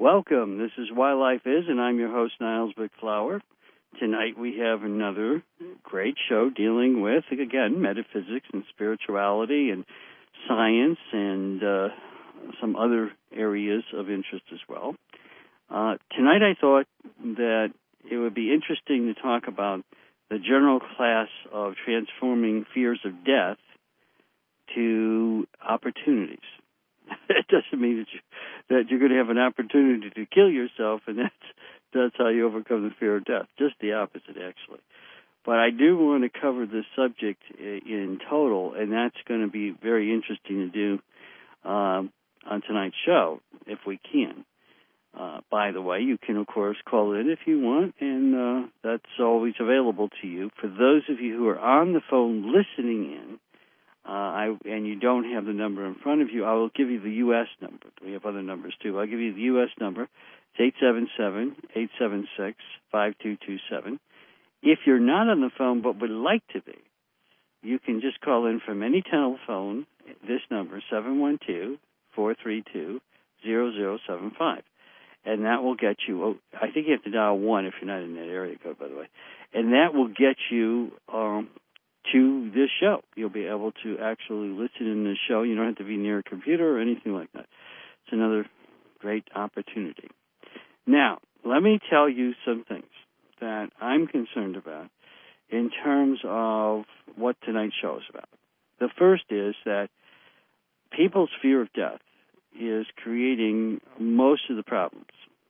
Welcome. This is Why Life Is, and I'm your host, Niles McFlower. Tonight we have another great show dealing with, again, metaphysics and spirituality and science and some other areas of interest as well. Tonight I thought that it would be interesting to talk about the general class of transforming fears of death to opportunities. It doesn't mean that you're going to have an opportunity to kill yourself, and that's how you overcome the fear of death. Just the opposite, actually. But I do want to cover this subject in total, and that's going to be very interesting to do on tonight's show, if we can. By the way, you can, of course, call in if you want, and that's always available to you. For those of you who are on the phone listening in, and you don't have the number in front of you, I will give you the U.S. number. We have other numbers, too. I'll give you the U.S. number. It's 877-876-5227. If you're not on the phone but would like to be, you can just call in from any telephone, this number, 712-432-0075. And that will get you, I think you have to dial 1 if you're not in that area code, by the way. And that will get you to this show. You'll be able to actually listen in this show. You don't have to be near a computer or anything like that. It's another great opportunity. Now, let me tell you some things that I'm concerned about in terms of what tonight's show is about. The first is that people's fear of death is creating most of the problems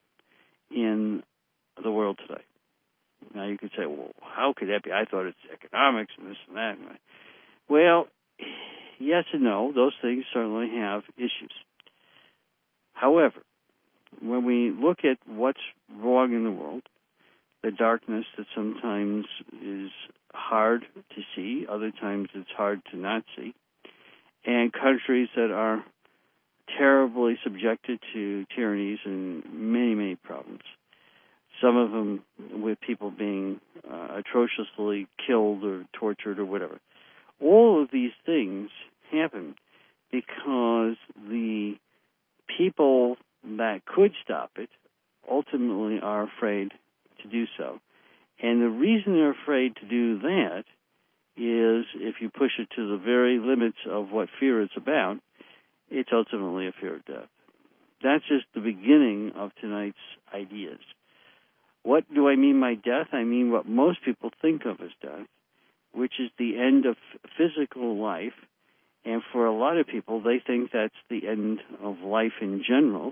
in the world today. Now, you could say, well, how could that be? I thought it's economics and this and that. Well, yes and no. Those things certainly have issues. However, when we look at what's wrong in the world, the darkness that sometimes is hard to see, other times it's hard to not see, and countries that are terribly subjected to tyrannies and many, many problems, some of them with people being atrociously killed or tortured or whatever. All of these things happen because the people that could stop it ultimately are afraid to do so. And the reason they're afraid to do that is, if you push it to the very limits of what fear is about, it's ultimately a fear of death. That's just the beginning of tonight's ideas. What do I mean by death? I mean what most people think of as death, which is the end of physical life. And for a lot of people, they think that's the end of life in general.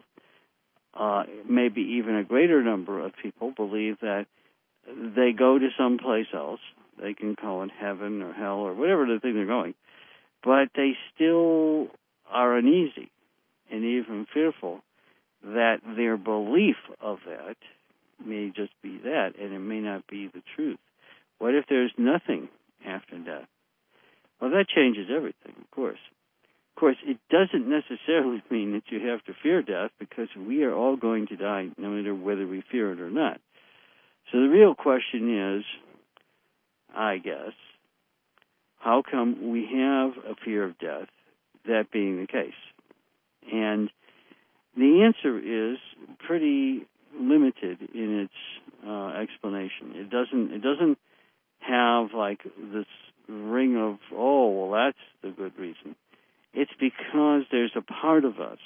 Maybe even a greater number of people believe that they go to someplace else. They can call it heaven or hell or whatever they think they're going. But they still are uneasy and even fearful that their belief of that may just be that, and it may not be the truth. What if there's nothing after death? Well, that changes everything, of course. Of course, it doesn't necessarily mean that you have to fear death, because we are all going to die, no matter whether we fear it or not. So the real question is, I guess, how come we have a fear of death, that being the case? And the answer is pretty limited in its explanation. It doesn't have like this ring of, oh, well, that's the good reason. It's because there's a part of us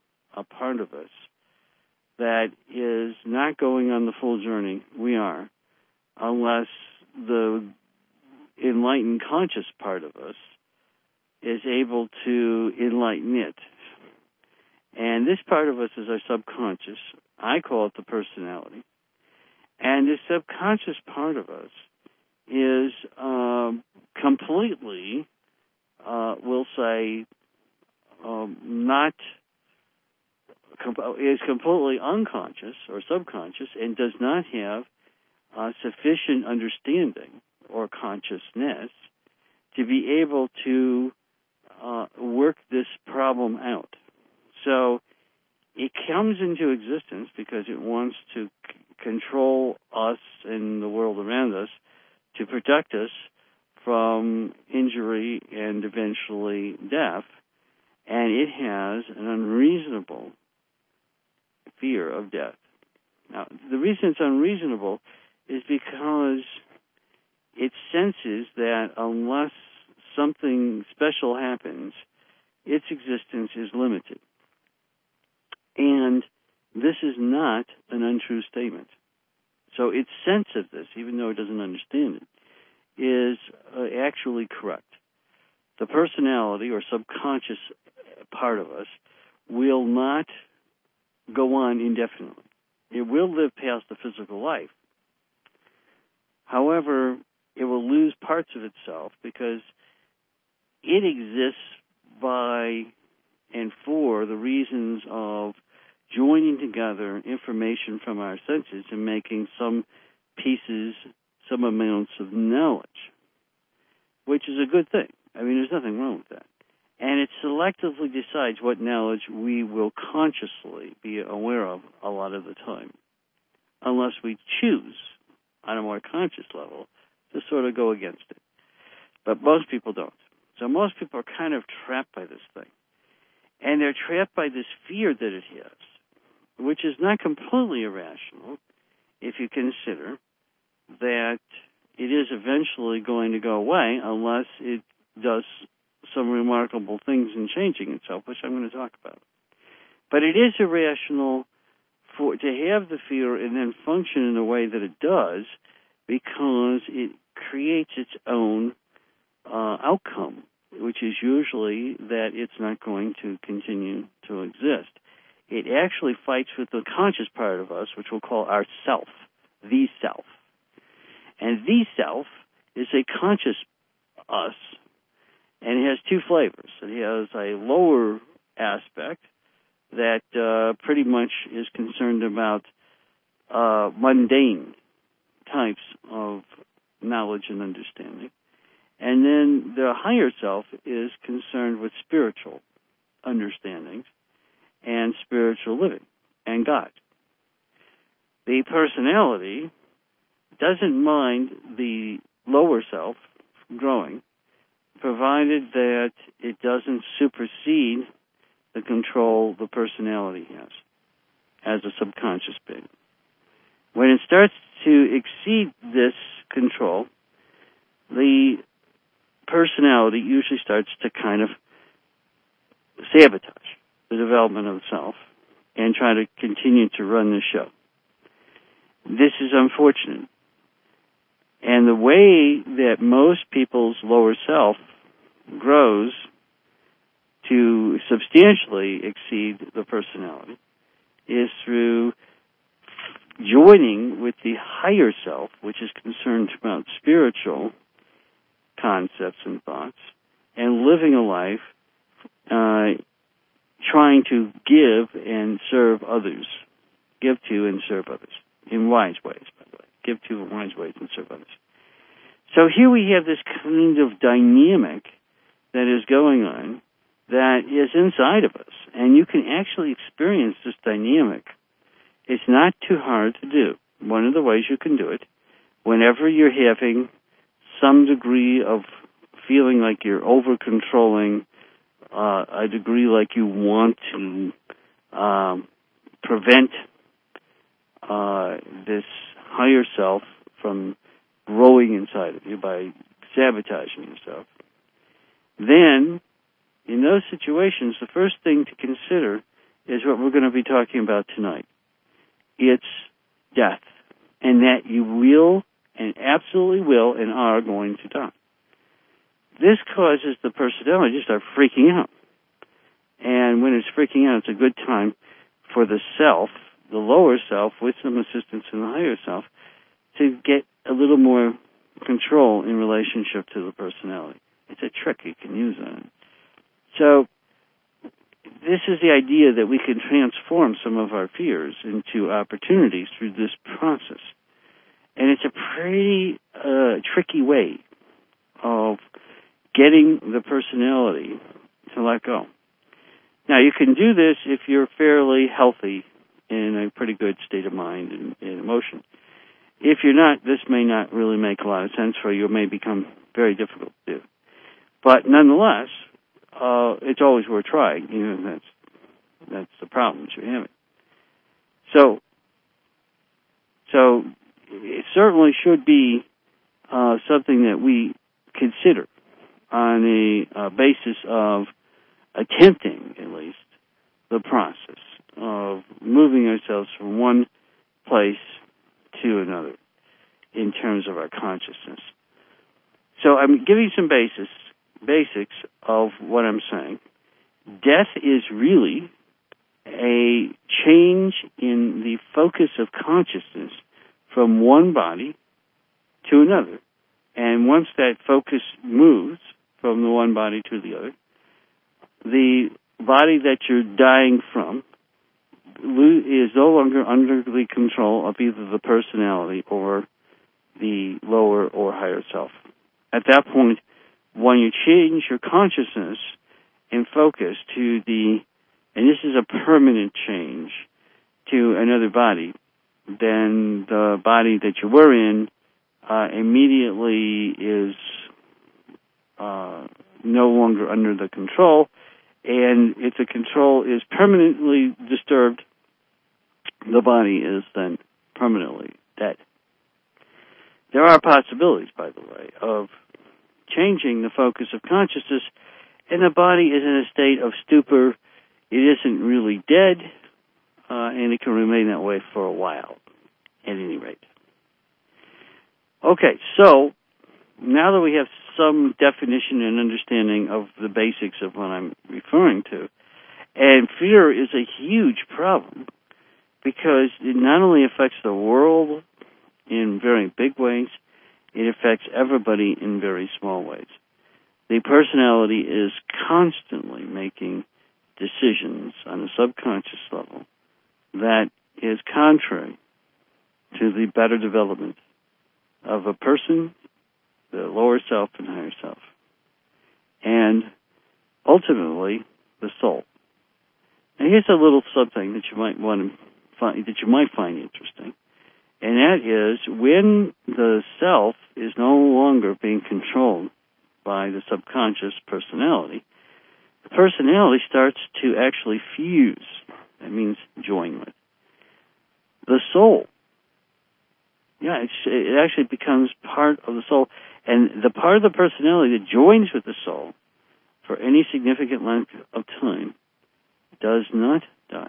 that is not going on the full journey we are, unless the enlightened conscious part of us is able to enlighten it. And this part of us is our subconscious. I call it the personality. And this subconscious part of us is completely, we'll say, is completely unconscious or subconscious, and does not have sufficient understanding or consciousness to be able to work this problem out. So it comes into existence because it wants to control us and the world around us, to protect us from injury and eventually death. And it has an unreasonable fear of death. Now, the reason it's unreasonable is because it senses that unless something special happens, its existence is limited. And this is not an untrue statement. So its sense of this, even though it doesn't understand it, is actually correct. The personality or subconscious part of us will not go on indefinitely. It will live past the physical life. However, it will lose parts of itself because it exists by and for the reasons of joining together information from our senses and making some pieces, some amounts of knowledge, which is a good thing. I mean, there's nothing wrong with that. And it selectively decides what knowledge we will consciously be aware of a lot of the time, unless we choose, on a more conscious level, to sort of go against it. But most people don't. So most people are kind of trapped by this thing. And they're trapped by this fear that it has, which is not completely irrational if you consider that it is eventually going to go away unless it does some remarkable things in changing itself, which I'm going to talk about. But it is irrational to have the fear and then function in the way that it does because it creates its own outcome, which is usually that it's not going to continue to exist. It actually fights with the conscious part of us, which we'll call our self, the self. And the self is a conscious us, and it has two flavors. It has a lower aspect that pretty much is concerned about mundane types of knowledge and understanding. And then the higher self is concerned with spiritual understandings and spiritual living and God. The personality doesn't mind the lower self growing, provided that it doesn't supersede the control the personality has as a subconscious being. When it starts to exceed this control, the personality usually starts to kind of sabotage the development of itself and try to continue to run the show. This is unfortunate. And the way that most people's lower self grows to substantially exceed the personality is through joining with the higher self, which is concerned about spiritual concepts and thoughts, and living a life trying to give and serve others. Give to and serve others in wise ways, by the way. Give to in wise ways and serve others. So here we have this kind of dynamic that is going on that is inside of us, and you can actually experience this dynamic. It's not too hard to do. One of the ways you can do it, whenever you're having some degree of feeling like you're over-controlling, a degree like you want to prevent this higher self from growing inside of you by sabotaging yourself, then in those situations, the first thing to consider is what we're going to be talking about tonight. It's death, and that you will and absolutely will and are going to die. This causes the personality to start freaking out. And when it's freaking out, it's a good time for the self, the lower self, with some assistance from the higher self, to get a little more control in relationship to the personality. It's a trick you can use on it. So this is the idea that we can transform some of our fears into opportunities through this process. And it's a pretty tricky way of getting the personality to let go. Now, you can do this if you're fairly healthy in a pretty good state of mind and emotion. If you're not, this may not really make a lot of sense for you. It may become very difficult to do. But nonetheless, it's always worth trying. You know, that's the problems you're having. So it certainly should be something that we consider on a basis of attempting, at least, the process of moving ourselves from one place to another in terms of our consciousness. So I'm giving some basics of what I'm saying. Death is really a change in the focus of consciousness from one body to another. And once that focus moves from the one body to the other, the body that you're dying from is no longer under the control of either the personality or the lower or higher self. At that point, when you change your consciousness and focus to and this is a permanent change, to another body, then the body that you were in immediately is no longer under the control, and if the control is permanently disturbed, the body is then permanently dead. There are possibilities, by the way, of changing the focus of consciousness, and the body is in a state of stupor. It isn't really dead, and it can remain that way for a while, at any rate. Okay, so now that we have some definition and understanding of the basics of what I'm referring to, and fear is a huge problem because it not only affects the world in very big ways, it affects everybody in very small ways. The personality is constantly making decisions on a subconscious level that is contrary to the better development of a person, the lower self and higher self, and ultimately the soul. Now here's a little something that you might find interesting, and that is when the self is no longer being controlled by the subconscious personality, the personality starts to actually fuse. That means join with the soul. Yeah, it actually becomes part of the soul. And the part of the personality that joins with the soul for any significant length of time does not die.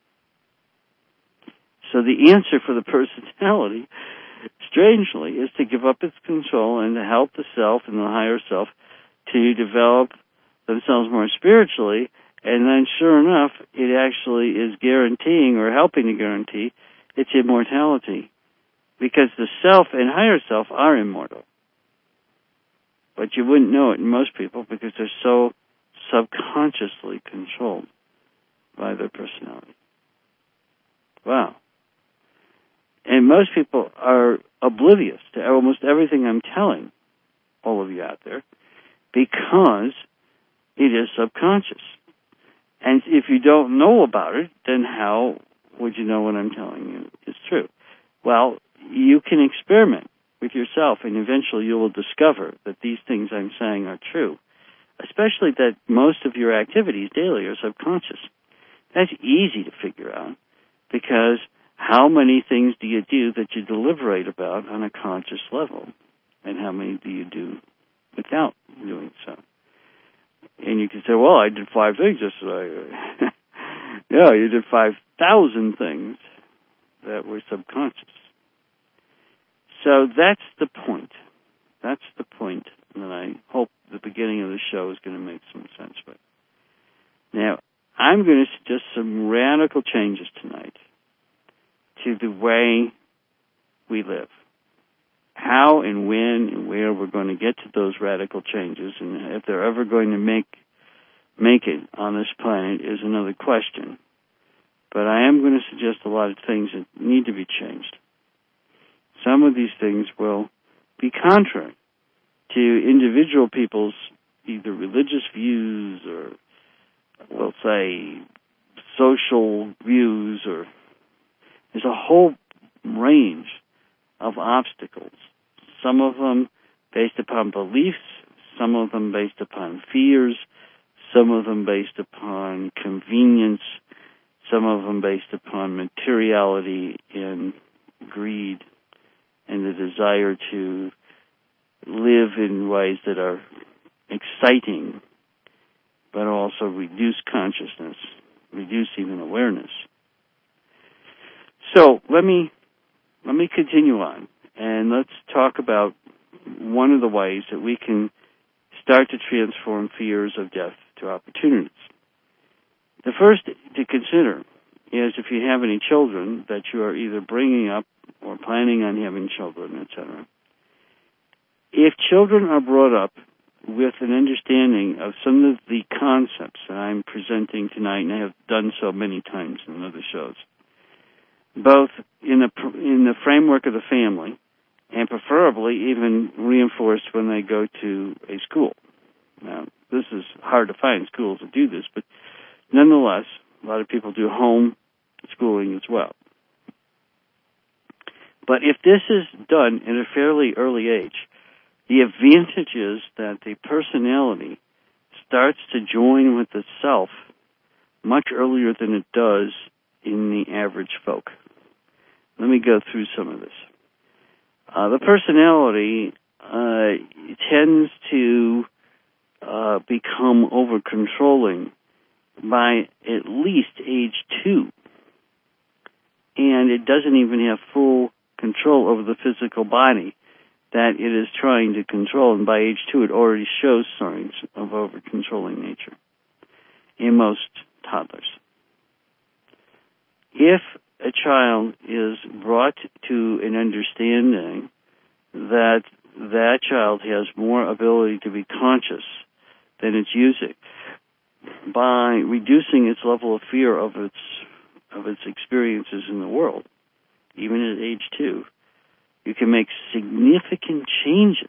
So the answer for the personality, strangely, is to give up its control and to help the self and the higher self to develop themselves more spiritually. And then, sure enough, it actually is guaranteeing or helping to guarantee its immortality. Because the self and higher self are immortal. But you wouldn't know it in most people because they're so subconsciously controlled by their personality. Wow. And most people are oblivious to almost everything I'm telling all of you out there because it is subconscious. And if you don't know about it, then how would you know what I'm telling you is true? Well, you can experiment with yourself, and eventually you will discover that these things I'm saying are true, especially that most of your activities daily are subconscious. That's easy to figure out because how many things do you do that you deliberate about on a conscious level, and how many do you do without doing so? And you can say, well, I did 5 things yesterday. Yeah, you did 5,000 things that were subconscious. So that's the point. That's the point that I hope the beginning of the show is going to make some sense with. Now, I'm going to suggest some radical changes tonight to the way we live. How and when and where we're going to get to those radical changes, and if they're ever going to make it on this planet is another question. But I am going to suggest a lot of things that need to be changed. Some of these things will be contrary to individual people's either religious views or, we'll say, social views, or there's a whole range of obstacles. Some of them based upon beliefs, some of them based upon fears, some of them based upon convenience, some of them based upon materiality and greed and the desire to live in ways that are exciting, but also reduce consciousness, reduce even awareness. So let me continue on, and let's talk about one of the ways that we can start to transform fears of death to opportunities. The first to consider is if you have any children that you are either bringing up or planning on having children, etc. If children are brought up with an understanding of some of the concepts that I'm presenting tonight, and I have done so many times in other shows, both in the framework of the family and preferably even reinforced when they go to a school. Now, this is hard to find schools that do this, but nonetheless, a lot of people do home schooling as well. But if this is done in a fairly early age, the advantage is that the personality starts to join with the self much earlier than it does in the average folk. Let me go through some of this. The personality tends to become over-controlling by at least age 2. And it doesn't even have full control over the physical body that it is trying to control. And by age 2, it already shows signs of over-controlling nature in most toddlers. If a child is brought to an understanding that that child has more ability to be conscious than it's using, by reducing its level of fear of its experiences in the world, even at age 2, you can make significant changes,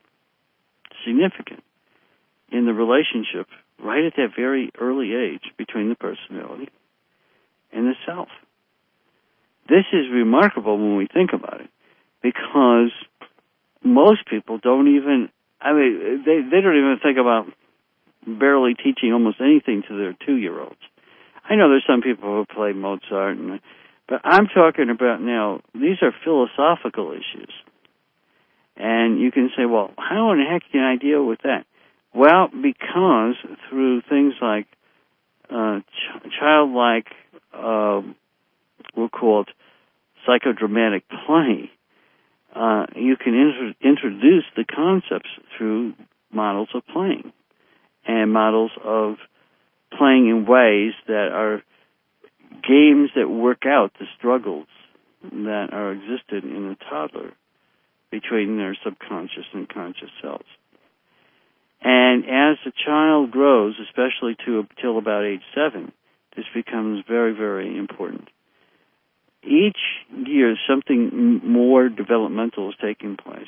in the relationship right at that very early age between the personality and the self. This is remarkable when we think about it, because most people don't even, they don't even think about barely teaching almost anything to their 2-year-olds. I know there's some people who play Mozart, but I'm talking about now, these are philosophical issues. And you can say, well, how in the heck can I deal with that? Well, because through things like childlike, we'll call it psychodramatic play, you can introduce the concepts through models of playing and models of playing in ways that are games that work out the struggles that are existed in a toddler between their subconscious and conscious selves. And as the child grows, especially till about age 7, this becomes very, very important. Each year, something more developmental is taking place,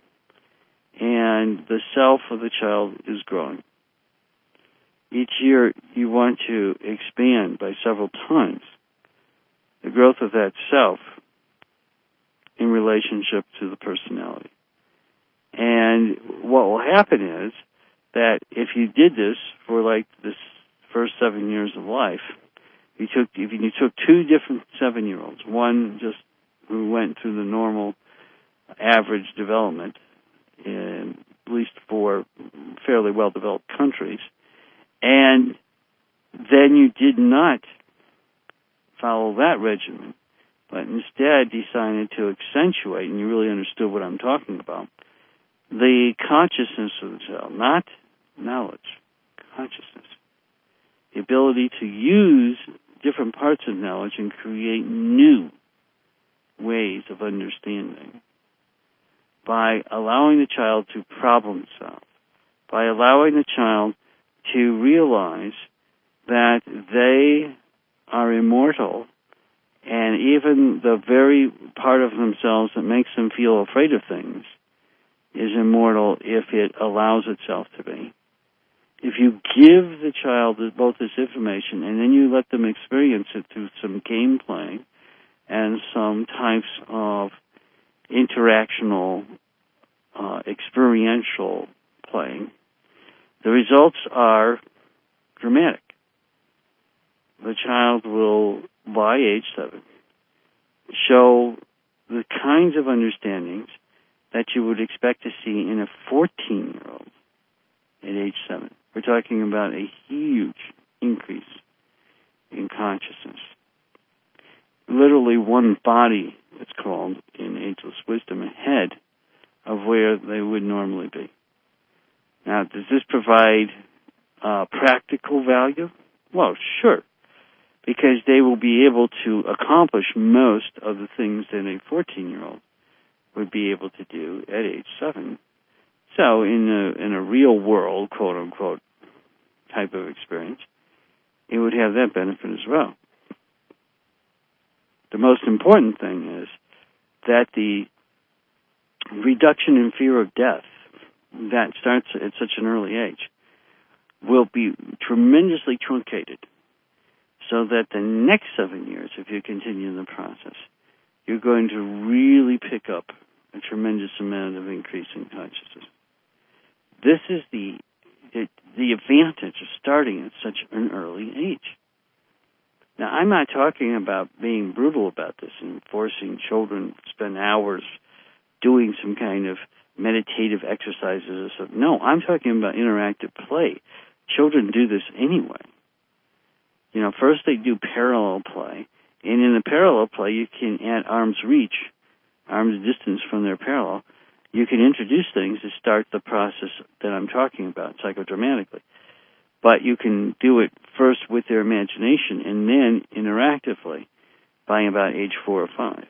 and the self of the child is growing. Each year, you want to expand by several times the growth of that self in relationship to the personality. And what will happen is that if you did this for like this first 7 years of life, if you took 2 different 7-year-olds, one just who went through the normal average development, in, at least for fairly well-developed countries, and then you did not follow that regimen, but instead decided to accentuate, and you really understood what I'm talking about, the consciousness of the child, not knowledge, consciousness. The ability to use different parts of knowledge and create new ways of understanding by allowing the child to problem solve, by allowing the child to realize that they are immortal, and even the very part of themselves that makes them feel afraid of things is immortal if it allows itself to be. If you give the child both this information and then you let them experience it through some game playing and some types of interactional, experiential playing, the results are dramatic. the child will, by age 7, show the kinds of understandings that you would expect to see in a 14-year-old at age 7. We're talking about a huge increase in consciousness. Literally one body, it's called in ageless wisdom, ahead of where they would normally be. Now, does this provide practical value? Well, sure, because they will be able to accomplish most of the things that a 14-year-old would be able to do at age 7. So in a real world, quote-unquote, type of experience, it would have that benefit as well. The most important thing is that the reduction in fear of death that starts at such an early age will be tremendously truncated so that the next 7 years, if you continue the process, you're going to really pick up a tremendous amount of increase in consciousness. This is the advantage of starting at such an early age. Now, I'm not talking about being brutal about this and forcing children to spend hours doing some kind of meditative exercises or something. No, I'm talking about interactive play. Children do this anyway. You know, first they do parallel play, and in the parallel play you can, at arm's reach, arm's distance from their parallel, you can introduce things to start the process that I'm talking about psychodramatically. But you can do it first with their imagination and then interactively by about age 4 or 5.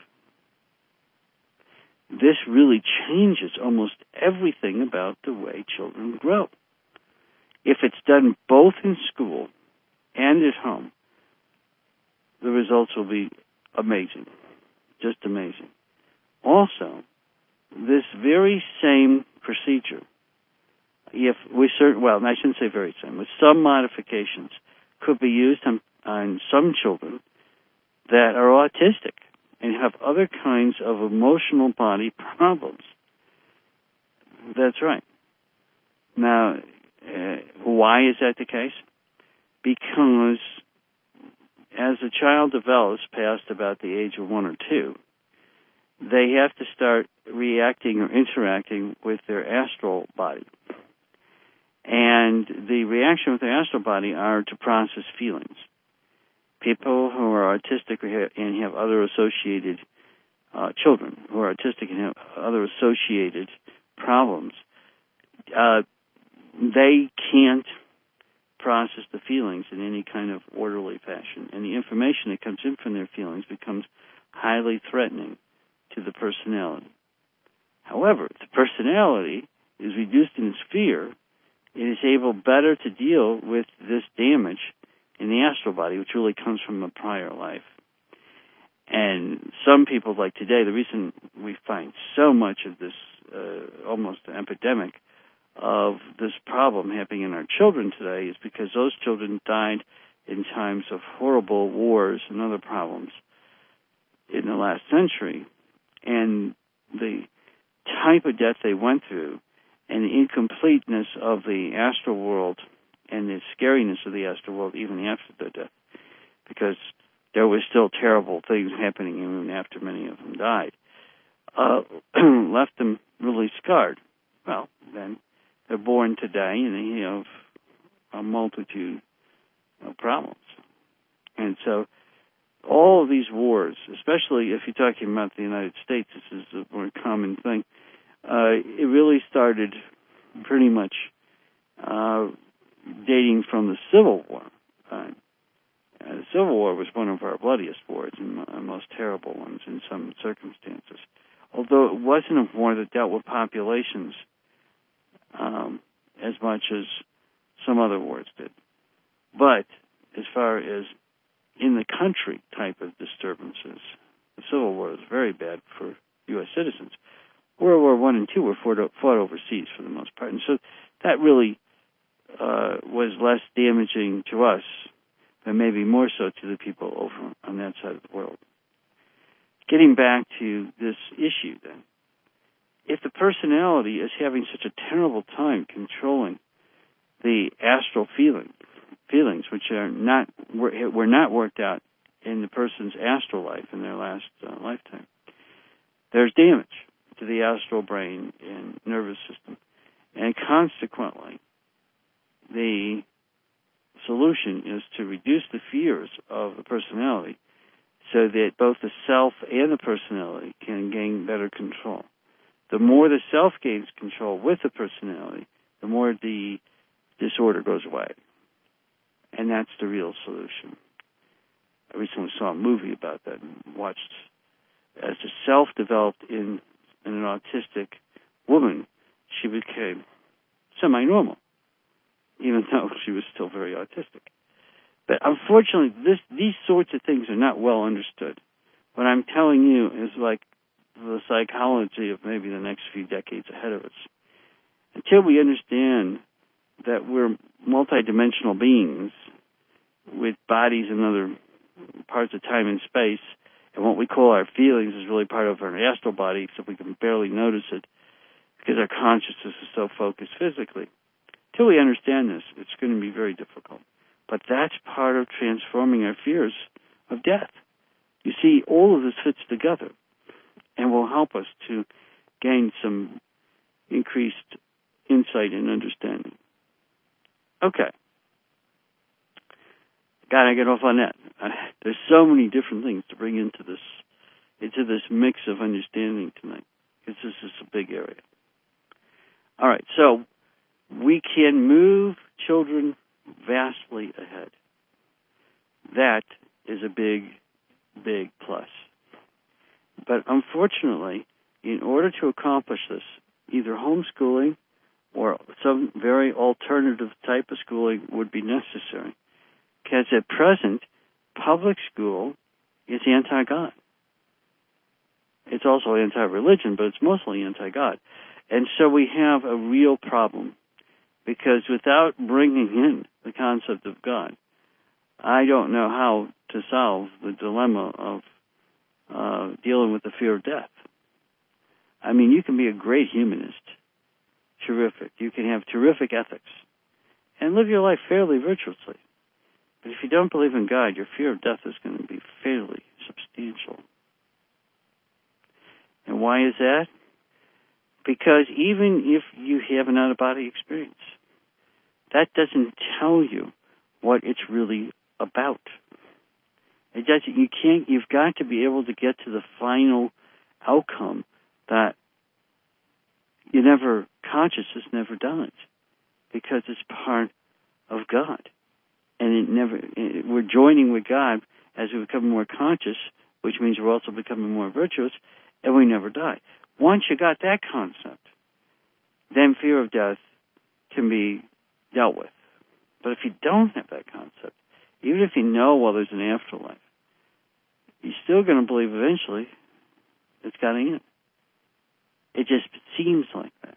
This really changes almost everything about the way children grow. If it's done both in school and at home, the results will be amazing, just amazing. Also, this very same procedure, if we well, I shouldn't say very same, with some modifications, could be used on some children that are autistic and have other kinds of emotional body problems. That's right. Now, why is that the case? Because as a child develops past about the age of 1 or 2, they have to start reacting or interacting with their astral body. And the reaction with the astral body are to process feelings. People who are autistic and have other associated children who are autistic and have other associated problems, they can't process the feelings in any kind of orderly fashion. And the information that comes in from their feelings becomes highly threatening to the personality. However, if the personality is reduced in its fear, it is able better to deal with this damage in the astral body, which really comes from a prior life. And some people, like today, the reason we find so much of this almost an epidemic of this problem happening in our children today is because those children died in times of horrible wars and other problems in the last century. And the type of death they went through and the incompleteness of the astral world and the scariness of the astral world even after their death, because there were still terrible things happening even after many of them died, left them really scarred. Well, then they're born today and they have a multitude of problems. And so all of these wars, especially if you're talking about the United States, this is a more common thing, it really started pretty much dating from the Civil War. The Civil War was one of our bloodiest wars and most terrible ones in some circumstances. Although it wasn't a war that dealt with populations as much as some other wars did. But as far as in the country type of disturbances, the Civil War was very bad for U.S. citizens. World War I and II were fought overseas for the most part. And so that really was less damaging to us, but maybe more so to the people over on that side of the world. Getting back to this issue, then, if the personality is having such a terrible time controlling the astral feeling feelings, which were not worked out in the person's astral life in their last lifetime. There's damage to the astral brain and nervous system, and consequently, the solution is to reduce the fears of the personality so that both the self and the personality can gain better control. The more the self gains control with the personality, the more the disorder goes away. And that's the real solution. I recently saw a movie about that and watched as the self developed in an autistic woman, she became semi-normal, even though she was still very autistic. But unfortunately, these sorts of things are not well understood. What I'm telling you is like the psychology of maybe the next few decades ahead of us. Until we understand that we're multidimensional beings with bodies in other parts of time and space, and what we call our feelings is really part of our astral body, except we can barely notice it because our consciousness is so focused physically. Until we understand this, it's going to be very difficult. But that's part of transforming our fears of death. You see, all of this fits together and will help us to gain some increased insight and understanding. Okay. Gotta get off on that. There's so many different things to bring into this mix of understanding tonight, because this is a big area. All right, so we can move children vastly ahead. That is a big, big plus. But unfortunately, in order to accomplish this, either homeschooling or some very alternative type of schooling would be necessary. Because at present, public school is anti-God. It's also anti-religion, but it's mostly anti-God. And so we have a real problem, because without bringing in the concept of God, I don't know how to solve the dilemma of dealing with the fear of death. I mean, you can be a great humanist, terrific. You can have terrific ethics and live your life fairly virtuously. But if you don't believe in God, your fear of death is going to be fairly substantial. And why is that? Because even if you have an out-of-body experience, that doesn't tell you what it's really about. It doesn't. You've got to be able to get to the final outcome that consciousness never does, because it's part of God. And we're joining with God as we become more conscious, which means we're also becoming more virtuous, and we never die. Once you got that concept, then fear of death can be dealt with. But if you don't have that concept, even if you know, well, there's an afterlife, you're still going to believe eventually it's got to end. It just seems like that.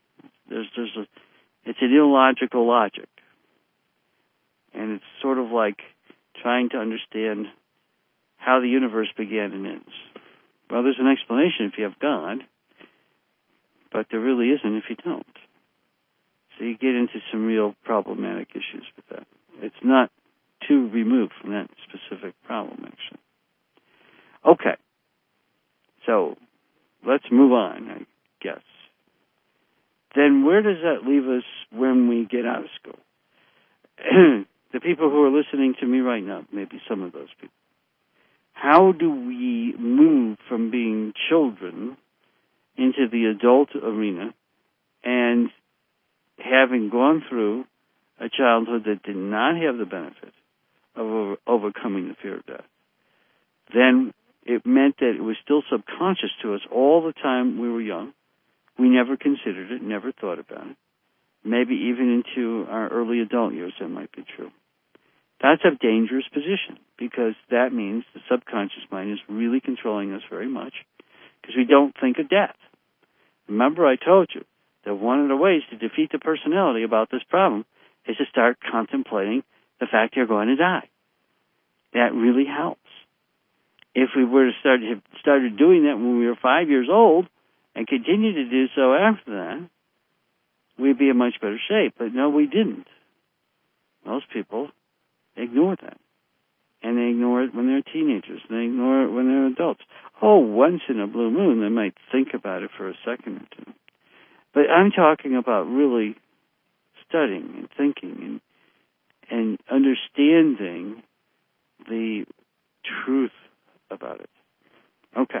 It's an illogical logic. And it's sort of like trying to understand how the universe began and ends. Well, there's an explanation if you have God, but there really isn't if you don't. So you get into some real problematic issues with that. It's not too removed from that specific problem, actually. Okay. So let's move on, I guess. Then where does that leave us when we get out of school? The people who are listening to me right now, maybe some of those people. How do we move from being children into the adult arena and having gone through a childhood that did not have the benefit of overcoming the fear of death? Then it meant that it was still subconscious to us all the time we were young. We never considered it, never thought about it. Maybe even into our early adult years that might be true. That's a dangerous position, because that means the subconscious mind is really controlling us very much, because we don't think of death. Remember, I told you that one of the ways to defeat the personality about this problem is to start contemplating the fact you're going to die. That really helps. If we were to started doing that when we were 5 years old and continue to do so after that, we'd be in much better shape. But no, we didn't. Most people ignore that. And they ignore it when they're teenagers. And they ignore it when they're adults. Oh, once in a blue moon, they might think about it for a second or two. But I'm talking about really studying and thinking and understanding the truth about it. Okay.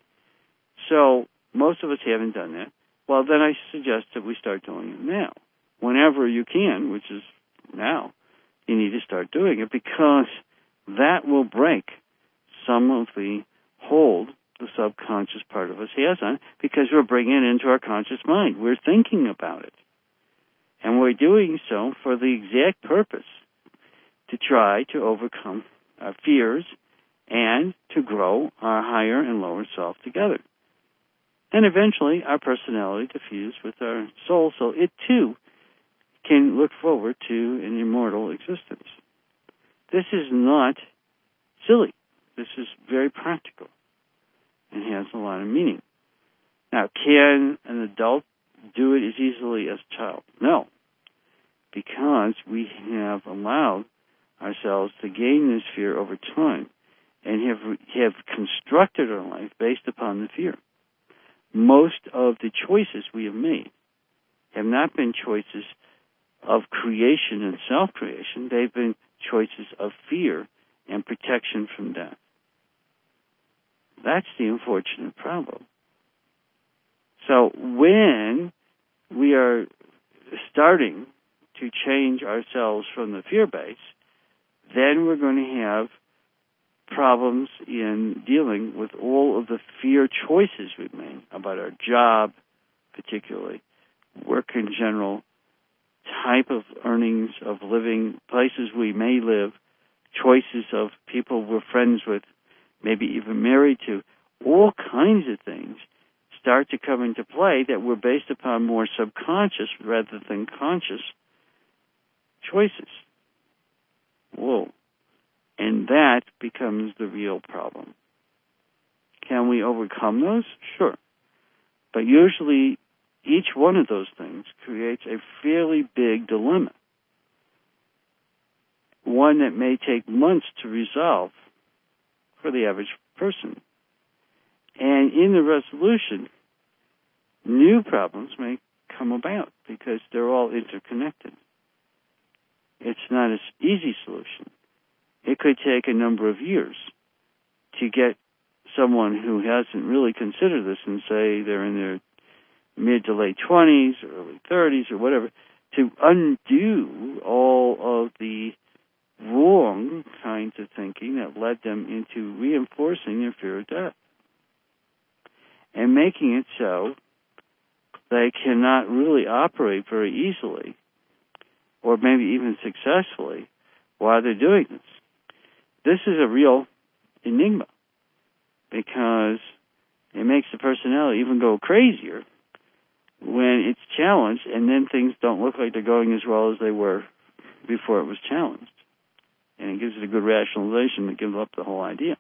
So most of us haven't done that. Well, then I suggest that we start doing it now. Whenever you can, which is now, you need to start doing it because that will break some of the hold the subconscious part of us has on it because we're bringing it into our conscious mind. We're thinking about it. And we're doing so for the exact purpose to try to overcome our fears and to grow our higher and lower self together. And eventually our personality to fuse with our soul so it too can look forward to an immortal existence. This is not silly. This is very practical and has a lot of meaning. Now, can an adult do it as easily as a child? No, because we have allowed ourselves to gain this fear over time and have constructed our life based upon the fear. Most of the choices we have made have not been choices of creation and self-creation. They've been choices of fear and protection from death. That's the unfortunate problem. So when we are starting to change ourselves from the fear base, then we're going to have problems in dealing with all of the fear choices we've made about our job, particularly, work in general, type of earnings, of living, places we may live, choices of people we're friends with, maybe even married to. All kinds of things start to come into play that were based upon more subconscious rather than conscious choices. Whoa. And that becomes the real problem. Can we overcome those? Sure. But usually each one of those things creates a fairly big dilemma, one that may take months to resolve for the average person. And in the resolution, new problems may come about because they're all interconnected. It's not an easy solution. It could take a number of years to get someone who hasn't really considered this and say they're in their mid to late 20s or early 30s or whatever, to undo all of the wrong kinds of thinking that led them into reinforcing their fear of death and making it so they cannot really operate very easily or maybe even successfully while they're doing this. This is a real enigma because it makes the personality even go crazier when it's challenged, and then things don't look like they're going as well as they were before it was challenged. And it gives it a good rationalization to give up the whole idea.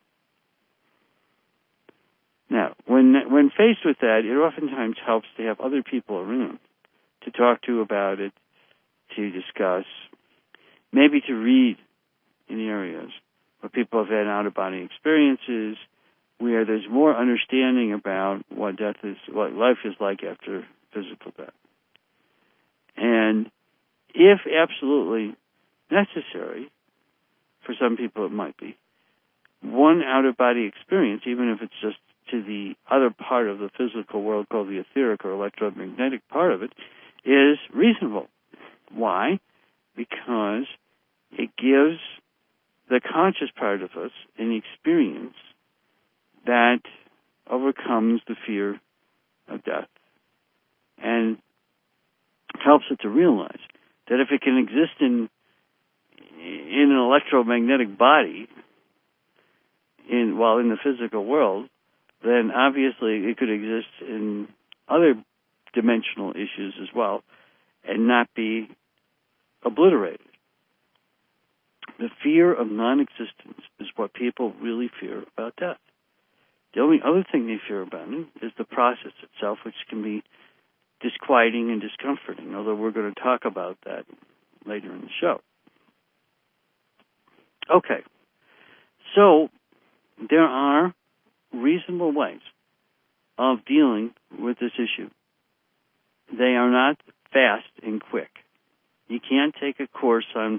Now, when faced with that, it oftentimes helps to have other people around to talk to about it, to discuss, maybe to read in areas where people have had out-of-body experiences, where there's more understanding about what death is, what life is like after physical death. And if absolutely necessary, for some people it might be, one out-of-body experience, even if it's just to the other part of the physical world called the etheric or electromagnetic part of it, is reasonable. Why? Because it gives the conscious part of us an experience that overcomes the fear of death and helps it to realize that if it can exist in an electromagnetic body while in the physical world, then obviously it could exist in other dimensional issues as well and not be obliterated. The fear of non-existence is what people really fear about death. The only other thing they fear about it is the process itself, which can be disquieting and discomforting, although we're going to talk about that later in the show. Okay. So there are reasonable ways of dealing with this issue. They are not fast and quick. You can't take a course on,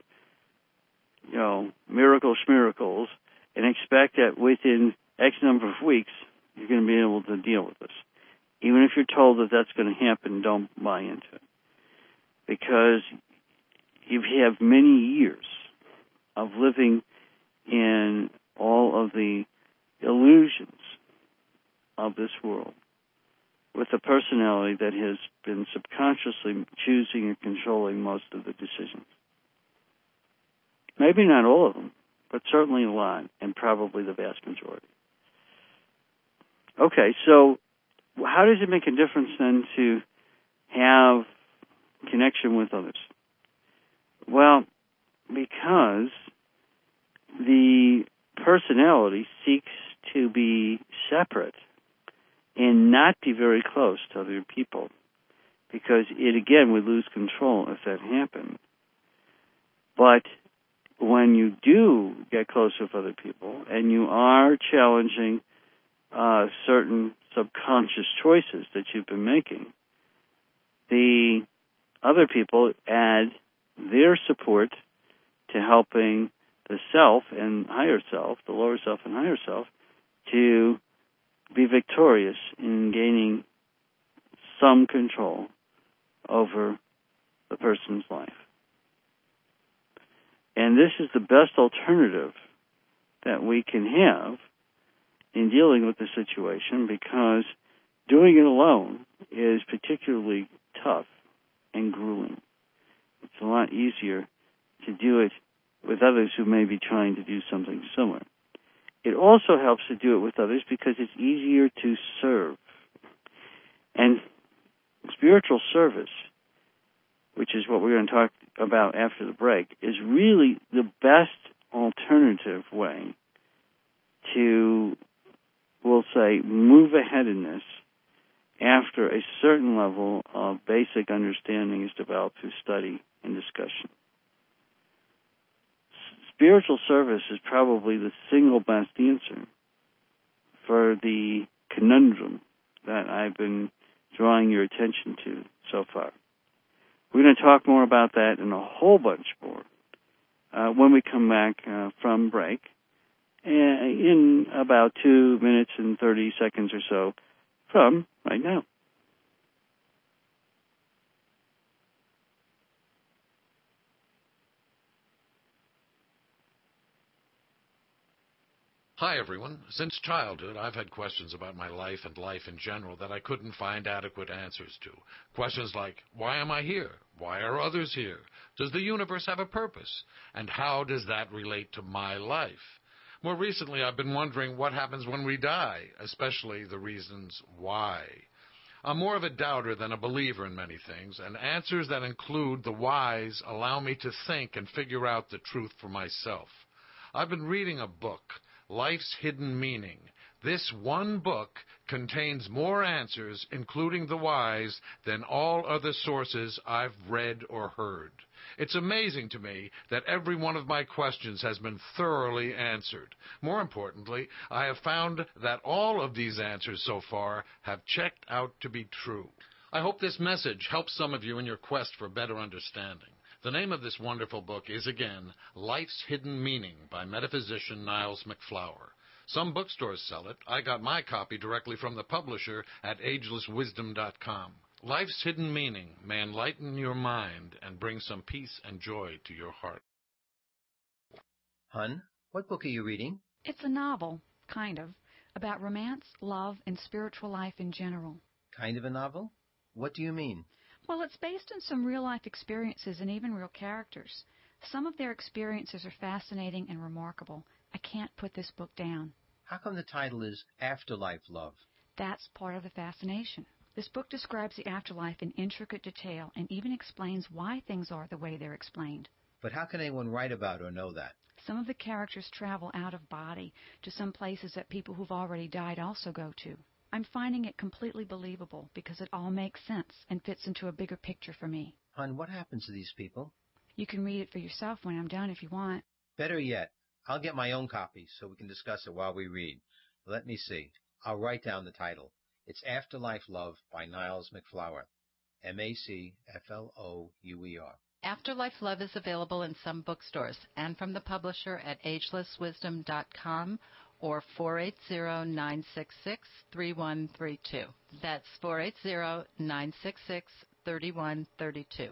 miracle schmiracles and expect that within X number of weeks you're going to be able to deal with this. Even if you're told that that's going to happen, don't buy into it. Because you have many years of living in all of the illusions of this world with a personality that has been subconsciously choosing and controlling most of the decisions. Maybe not all of them, but certainly a lot, and probably the vast majority. Okay, so how does it make a difference then to have connection with others? Well, because the personality seeks to be separate and not be very close to other people, because it, again, would lose control if that happened. But when you do get close with other people and you are challenging certain subconscious choices that you've been making, the other people add their support to helping the self and higher self, the lower self and higher self, to be victorious in gaining some control over the person's life. And this is the best alternative that we can have in dealing with the situation, because doing it alone is particularly tough and grueling. It's a lot easier to do it with others who may be trying to do something similar. It also helps to do it with others because it's easier to serve. And spiritual service, which is what we're going to talk about after the break, is really the best alternative way to, we'll say, move ahead in this after a certain level of basic understanding is developed through study and discussion. Spiritual service is probably the single best answer for the conundrum that I've been drawing your attention to so far. We're going to talk more about that and a whole bunch more when we come back from break in about 2 minutes and 30 seconds or so from right now. Hi, everyone. Since childhood, I've had questions about my life and life in general that I couldn't find adequate answers to. Questions like, why am I here? Why are others here? Does the universe have a purpose? And how does that relate to my life? More recently, I've been wondering what happens when we die, especially the reasons why. I'm more of a doubter than a believer in many things, and answers that include the whys allow me to think and figure out the truth for myself. I've been reading a book, Life's Hidden Meaning. This one book contains more answers, including the whys, than all other sources I've read or heard. It's amazing to me that every one of my questions has been thoroughly answered. More importantly, I have found that all of these answers so far have checked out to be true. I hope this message helps some of you in your quest for better understanding. The name of this wonderful book is, again, Life's Hidden Meaning by metaphysician Niles MacFlower. Some bookstores sell it. I got my copy directly from the publisher at agelesswisdom.com. Life's Hidden Meaning may enlighten your mind and bring some peace and joy to your heart. Hun, what book are you reading? It's a novel, kind of, about romance, love, and spiritual life in general. Kind of a novel? What do you mean? Well, it's based on some real-life experiences and even real characters. Some of their experiences are fascinating and remarkable. I can't put this book down. How come the title is Afterlife Love? That's part of the fascination. This book describes the afterlife in intricate detail and even explains why things are the way they're explained. But how can anyone write about or know that? Some of the characters travel out of body to some places that people who've already died also go to. I'm finding it completely believable because it all makes sense and fits into a bigger picture for me. Hun, what happens to these people? You can read it for yourself when I'm done if you want. Better yet, I'll get my own copy so we can discuss it while we read. Let me see. I'll write down the title. It's Afterlife Love by Niles MacFlouer. MacFlouer. Afterlife Love is available in some bookstores and from the publisher at agelesswisdom.com or 480-966-3132. That's 480-966-3132.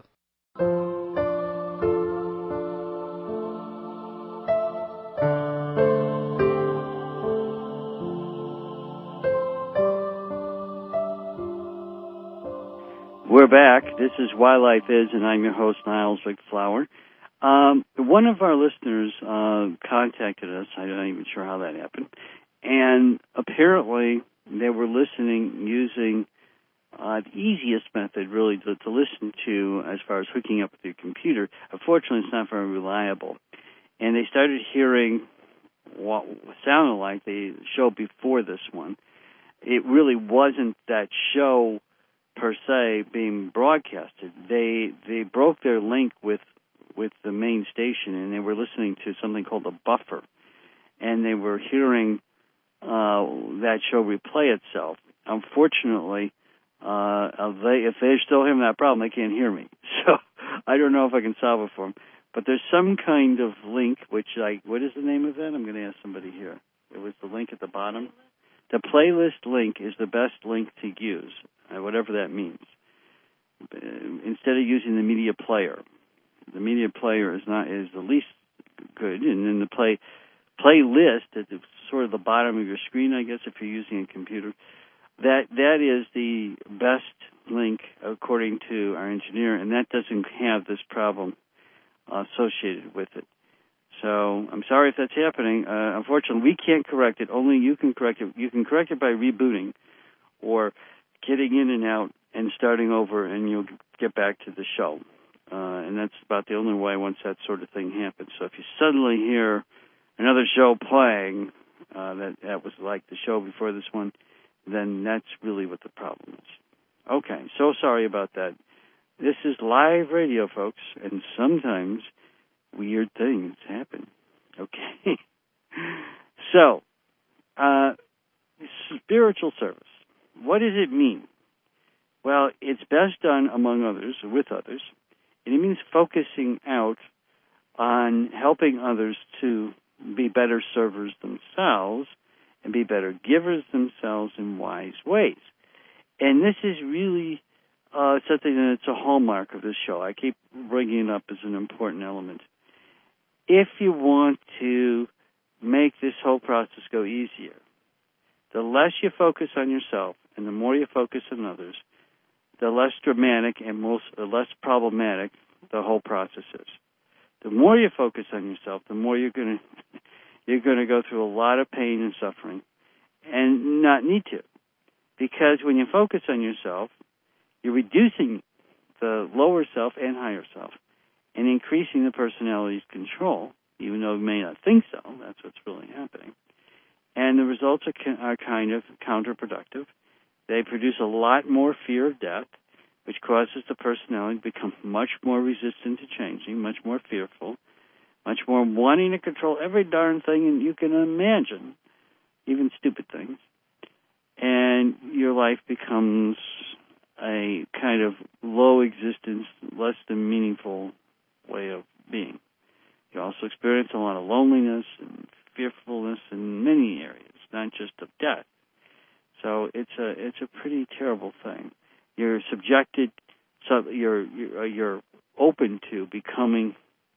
We're back. This is Why Life Is, and I'm your host, Niles MacFlouer. One of our listeners contacted us. I'm not even sure how that happened. And apparently they were listening using the easiest method, really, to listen to as far as hooking up with your computer. Unfortunately, it's not very reliable. And they started hearing what sounded like the show before this one. It really wasn't that show per se being broadcasted. They broke their link with the main station, and they were listening to something called a buffer, and they were hearing that show replay itself. Unfortunately, if they're still having that problem, they can't hear me. So I don't know if I can solve it for them. But there's some kind of link, which what is the name of that? I'm going to ask somebody here. It was the link at the bottom. The playlist link is the best link to use, whatever that means. Instead of using the media player. The media player is the least good, and then the playlist at the sort of the bottom of your screen, I guess, if you're using a computer. That is the best link according to our engineer, and that doesn't have this problem associated with it. So I'm sorry if that's happening. Unfortunately, we can't correct it. Only you can correct it. You can correct it by rebooting or getting in and out and starting over, and you'll get back to the show. And that's about the only way once that sort of thing happens. So if you suddenly hear another show playing that was like the show before this one, then that's really what the problem is. Okay, so sorry about that. This is live radio, folks, and sometimes weird things happen. Okay. So, spiritual service. What does it mean? Well, it's best done among others, with others, and it means focusing out on helping others to be better servers themselves and be better givers themselves in wise ways. And this is really something that's a hallmark of this show. I keep bringing it up as an important element. If you want to make this whole process go easier, the less you focus on yourself and the more you focus on others, the less dramatic and less problematic the whole process is. The more you focus on yourself, the more you're going to go through a lot of pain and suffering and not need to. Because when you focus on yourself, you're reducing the lower self and higher self and increasing the personality's control, even though you may not think so. That's what's really happening. And the results are kind of counterproductive. They produce a lot more fear of death, which causes the personality to become much more resistant to changing, much more fearful, much more wanting to control every darn thing you can imagine, even stupid things. And your life becomes a kind of low existence, less than meaningful way of being. You also experience a lot of loneliness and fearfulness in many areas, not just of death. So it's a pretty terrible thing. You're subjected, so you're open to becoming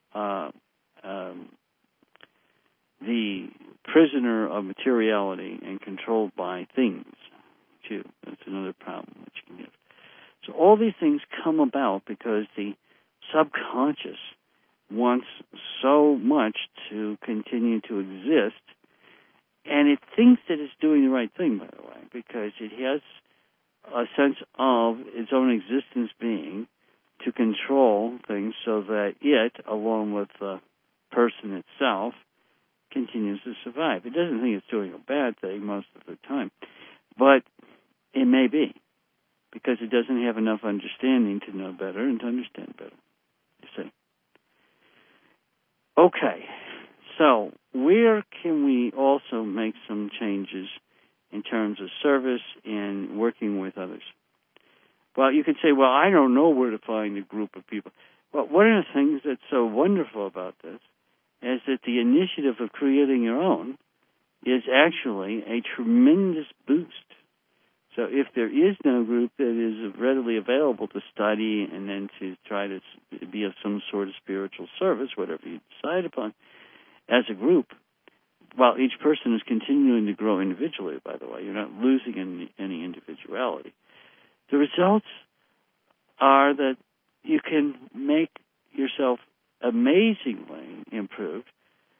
the prisoner of materiality and controlled by things, too. That's another problem that you can get. So all these things come about because the subconscious wants so much to continue to exist, and it thinks that it's doing the right thing, by the way, because it has a sense of its own existence being to control things so that it, along with the person itself, continues to survive. It doesn't think it's doing a bad thing most of the time, but it may be, because it doesn't have enough understanding to know better and to understand better, you see. Okay, so where can we also make some changes in terms of service and working with others? Well, you could say, well, I don't know where to find a group of people. Well, one of the things that's so wonderful about this is that the initiative of creating your own is actually a tremendous boost. So if there is no group that is readily available to study and then to try to be of some sort of spiritual service, whatever you decide upon, as a group, while each person is continuing to grow individually, by the way, you're not losing any individuality. The results are that you can make yourself amazingly improved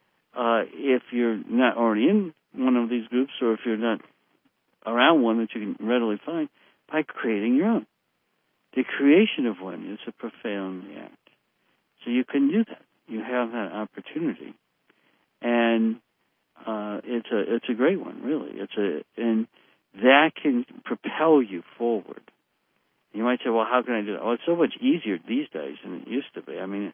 if you're not already in one of these groups, or if you're not around one that you can readily find, by creating your own. The creation of one is a profound act. So you can do that. You have that opportunity. And it's a great one, really. And that can propel you forward. You might say, well, how can I do that? Well, it's so much easier these days than it used to be. I mean,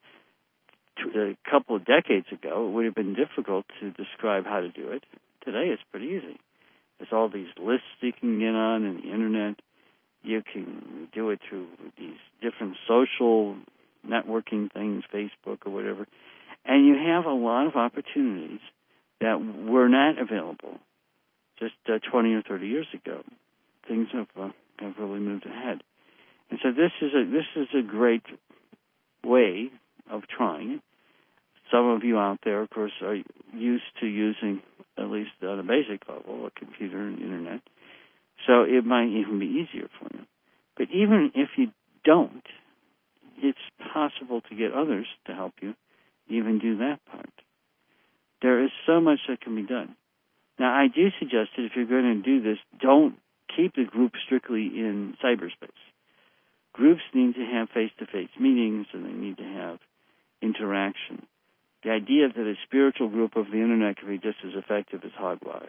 a couple of decades ago, it would have been difficult to describe how to do it. Today, it's pretty easy. There's all these lists you can get on the Internet. You can do it through these different social networking things, Facebook or whatever. And you have a lot of opportunities that were not available just 20 or 30 years ago. Things have really moved ahead. And so this is a great way of trying it. Some of you out there, of course, are used to using, at least on a basic level, a computer and Internet. So it might even be easier for you. But even if you don't, it's possible to get others to help you even do that part. There is so much that can be done. Now, I do suggest that if you're going to do this, don't keep the group strictly in cyberspace. Groups need to have face-to-face meetings, and they need to have interaction. The idea that a spiritual group of the Internet can be just as effective as hogwash.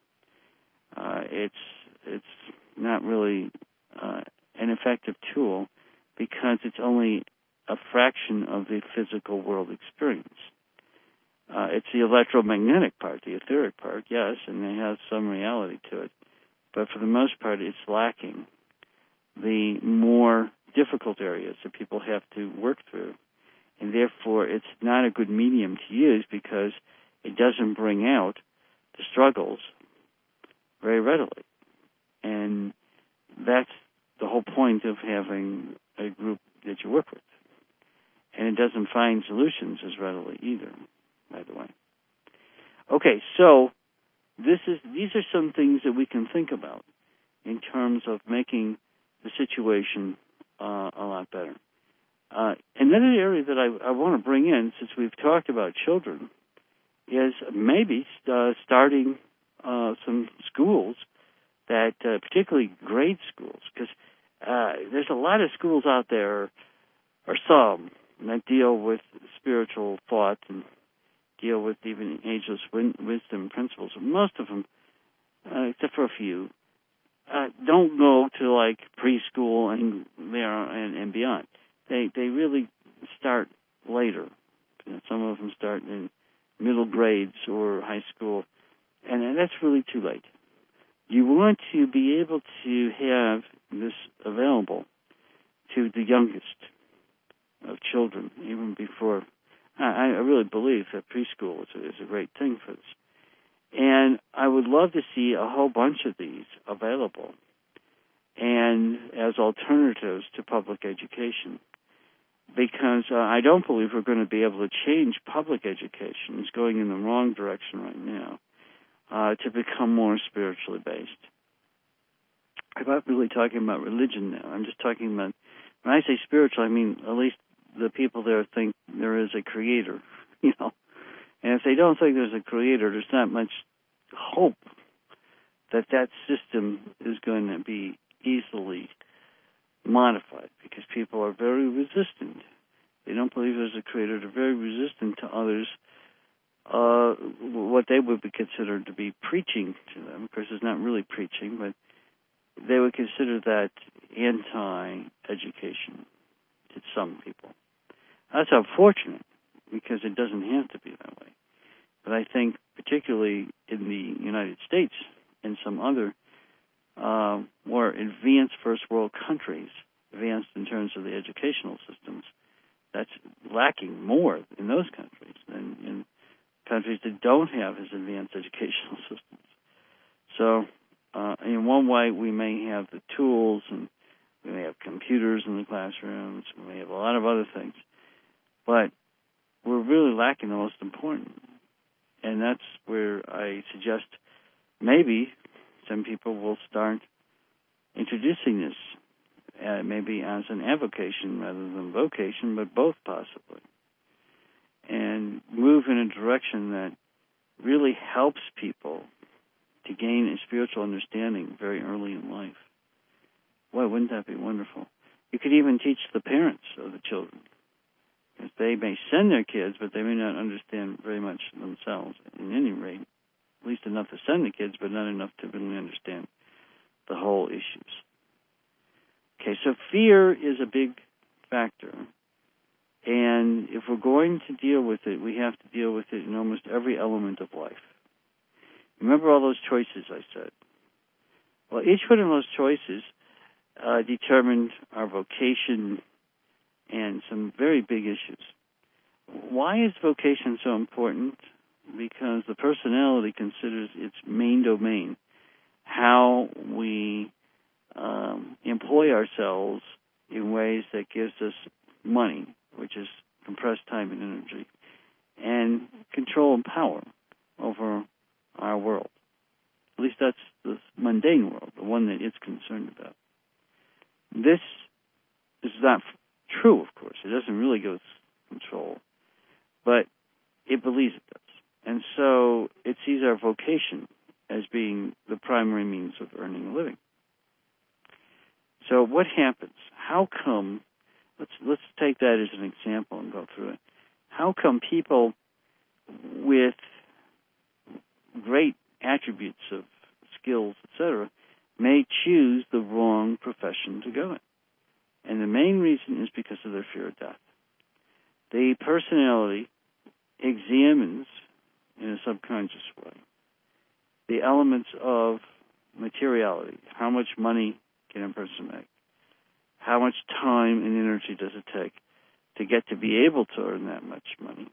It's not really an effective tool because it's only a fraction of the physical world experience. It's the electromagnetic part, the etheric part, yes, and it has some reality to it. But for the most part, it's lacking the more difficult areas that people have to work through. And therefore, it's not a good medium to use because it doesn't bring out the struggles very readily. And that's the whole point of having a group that you work with. And it doesn't find solutions as readily either, by the way. Okay, so these are some things that we can think about in terms of making the situation a lot better. Another area that I want to bring in, since we've talked about children, is maybe starting some schools that, particularly grade schools, because there's a lot of schools out there, or some, that deal with spiritual thought and deal with even ageless wisdom principles. Most of them, except for a few, don't go to like preschool and beyond. They really start later. Some of them start in middle grades or high school, and that's really too late. You want to be able to have this available to the youngest of children, even before. I really believe that preschool is a great thing for this. And I would love to see a whole bunch of these available and as alternatives to public education. Because I don't believe we're going to be able to change public education. It's going in the wrong direction right now to become more spiritually based. I'm not really talking about religion now. I'm just talking about, when I say spiritual, I mean at least the people there think there is a creator, you know. And if they don't think there's a creator, there's not much hope that that system is going to be easily modified, because people are very resistant. They don't believe there's a creator. They're very resistant to others, what they would be considered to be preaching to them. Of course, it's not really preaching, but they would consider that anti-education to some people. That's unfortunate, because it doesn't have to be that way. But I think particularly in the United States and some other more advanced first world countries, advanced in terms of the educational systems, that's lacking more in those countries than in countries that don't have as advanced educational systems. So in one way, we may have the tools, and we may have computers in the classrooms, we may have a lot of other things, but we're really lacking the most important. And that's where I suggest maybe some people will start introducing this, maybe as an avocation rather than vocation, but both possibly, and move in a direction that really helps people to gain a spiritual understanding very early in life. Boy, wouldn't that be wonderful? You could even teach the parents of the children, because they may send their kids, but they may not understand very much themselves, in any rate, at least enough to send the kids, but not enough to really understand the whole issues. Okay, so fear is a big factor, and if we're going to deal with it, we have to deal with it in almost every element of life. Remember all those choices I said? Well, each one of those choices determined our vocation and some very big issues. Why is vocation so important? Because the personality considers its main domain how we employ ourselves in ways that gives us money, which is compressed time and energy, and control and power over our world. At least that's the mundane world, the one that it's concerned about. This is not true, of course. It doesn't really give us control, but it believes it does. And so it sees our vocation as being the primary means of earning a living. So what happens? How come, let's take that as an example and go through it. How come people with great attributes of skills, etc., may choose the wrong profession to go in? And the main reason is because of their fear of death. The personality examines, in a subconscious way, the elements of materiality. How much money can a person make? How much time and energy does it take to get to be able to earn that much money?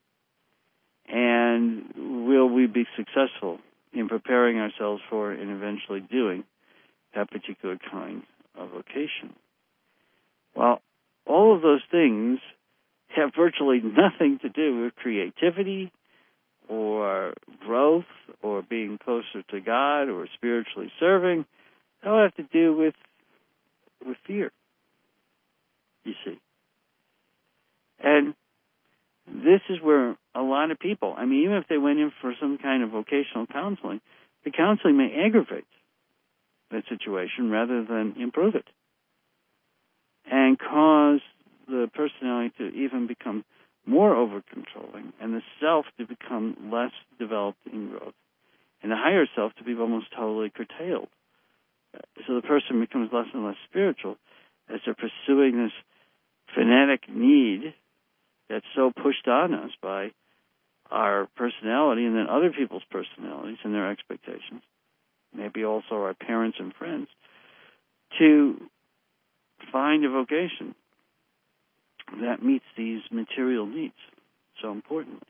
And will we be successful in preparing ourselves for and eventually doing that particular kind of vocation? Well, all of those things have virtually nothing to do with creativity or growth or being closer to God or spiritually serving. They all have to do with fear, you see. And this is where a lot of people, I mean, even if they went in for some kind of vocational counseling, the counseling may aggravate that situation rather than improve it and cause the personality to even become more over-controlling and the self to become less developed in growth and the higher self to be almost totally curtailed. So the person becomes less and less spiritual as they're pursuing this fanatic need that's so pushed on us by our personality and then other people's personalities and their expectations, maybe also our parents and friends, to find a vocation that meets these material needs so importantly.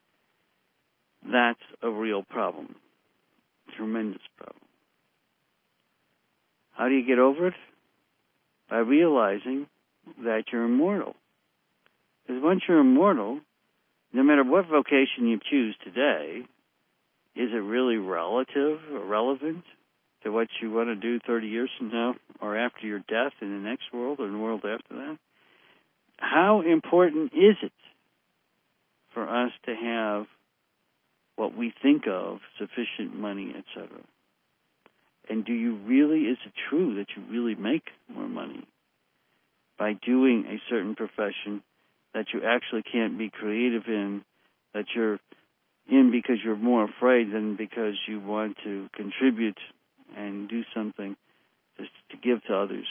That's a real problem, a tremendous problem. How do you get over it? By realizing that you're immortal. Because once you're immortal, no matter what vocation you choose today, is it really relative or relevant to what you want to do 30 years from now or after your death in the next world or in the world after that? How important is it for us to have what we think of, sufficient money, etc.? And do you really, is it true that you really make more money by doing a certain profession that you actually can't be creative in, that you're in because you're more afraid than because you want to contribute and do something just to give to others?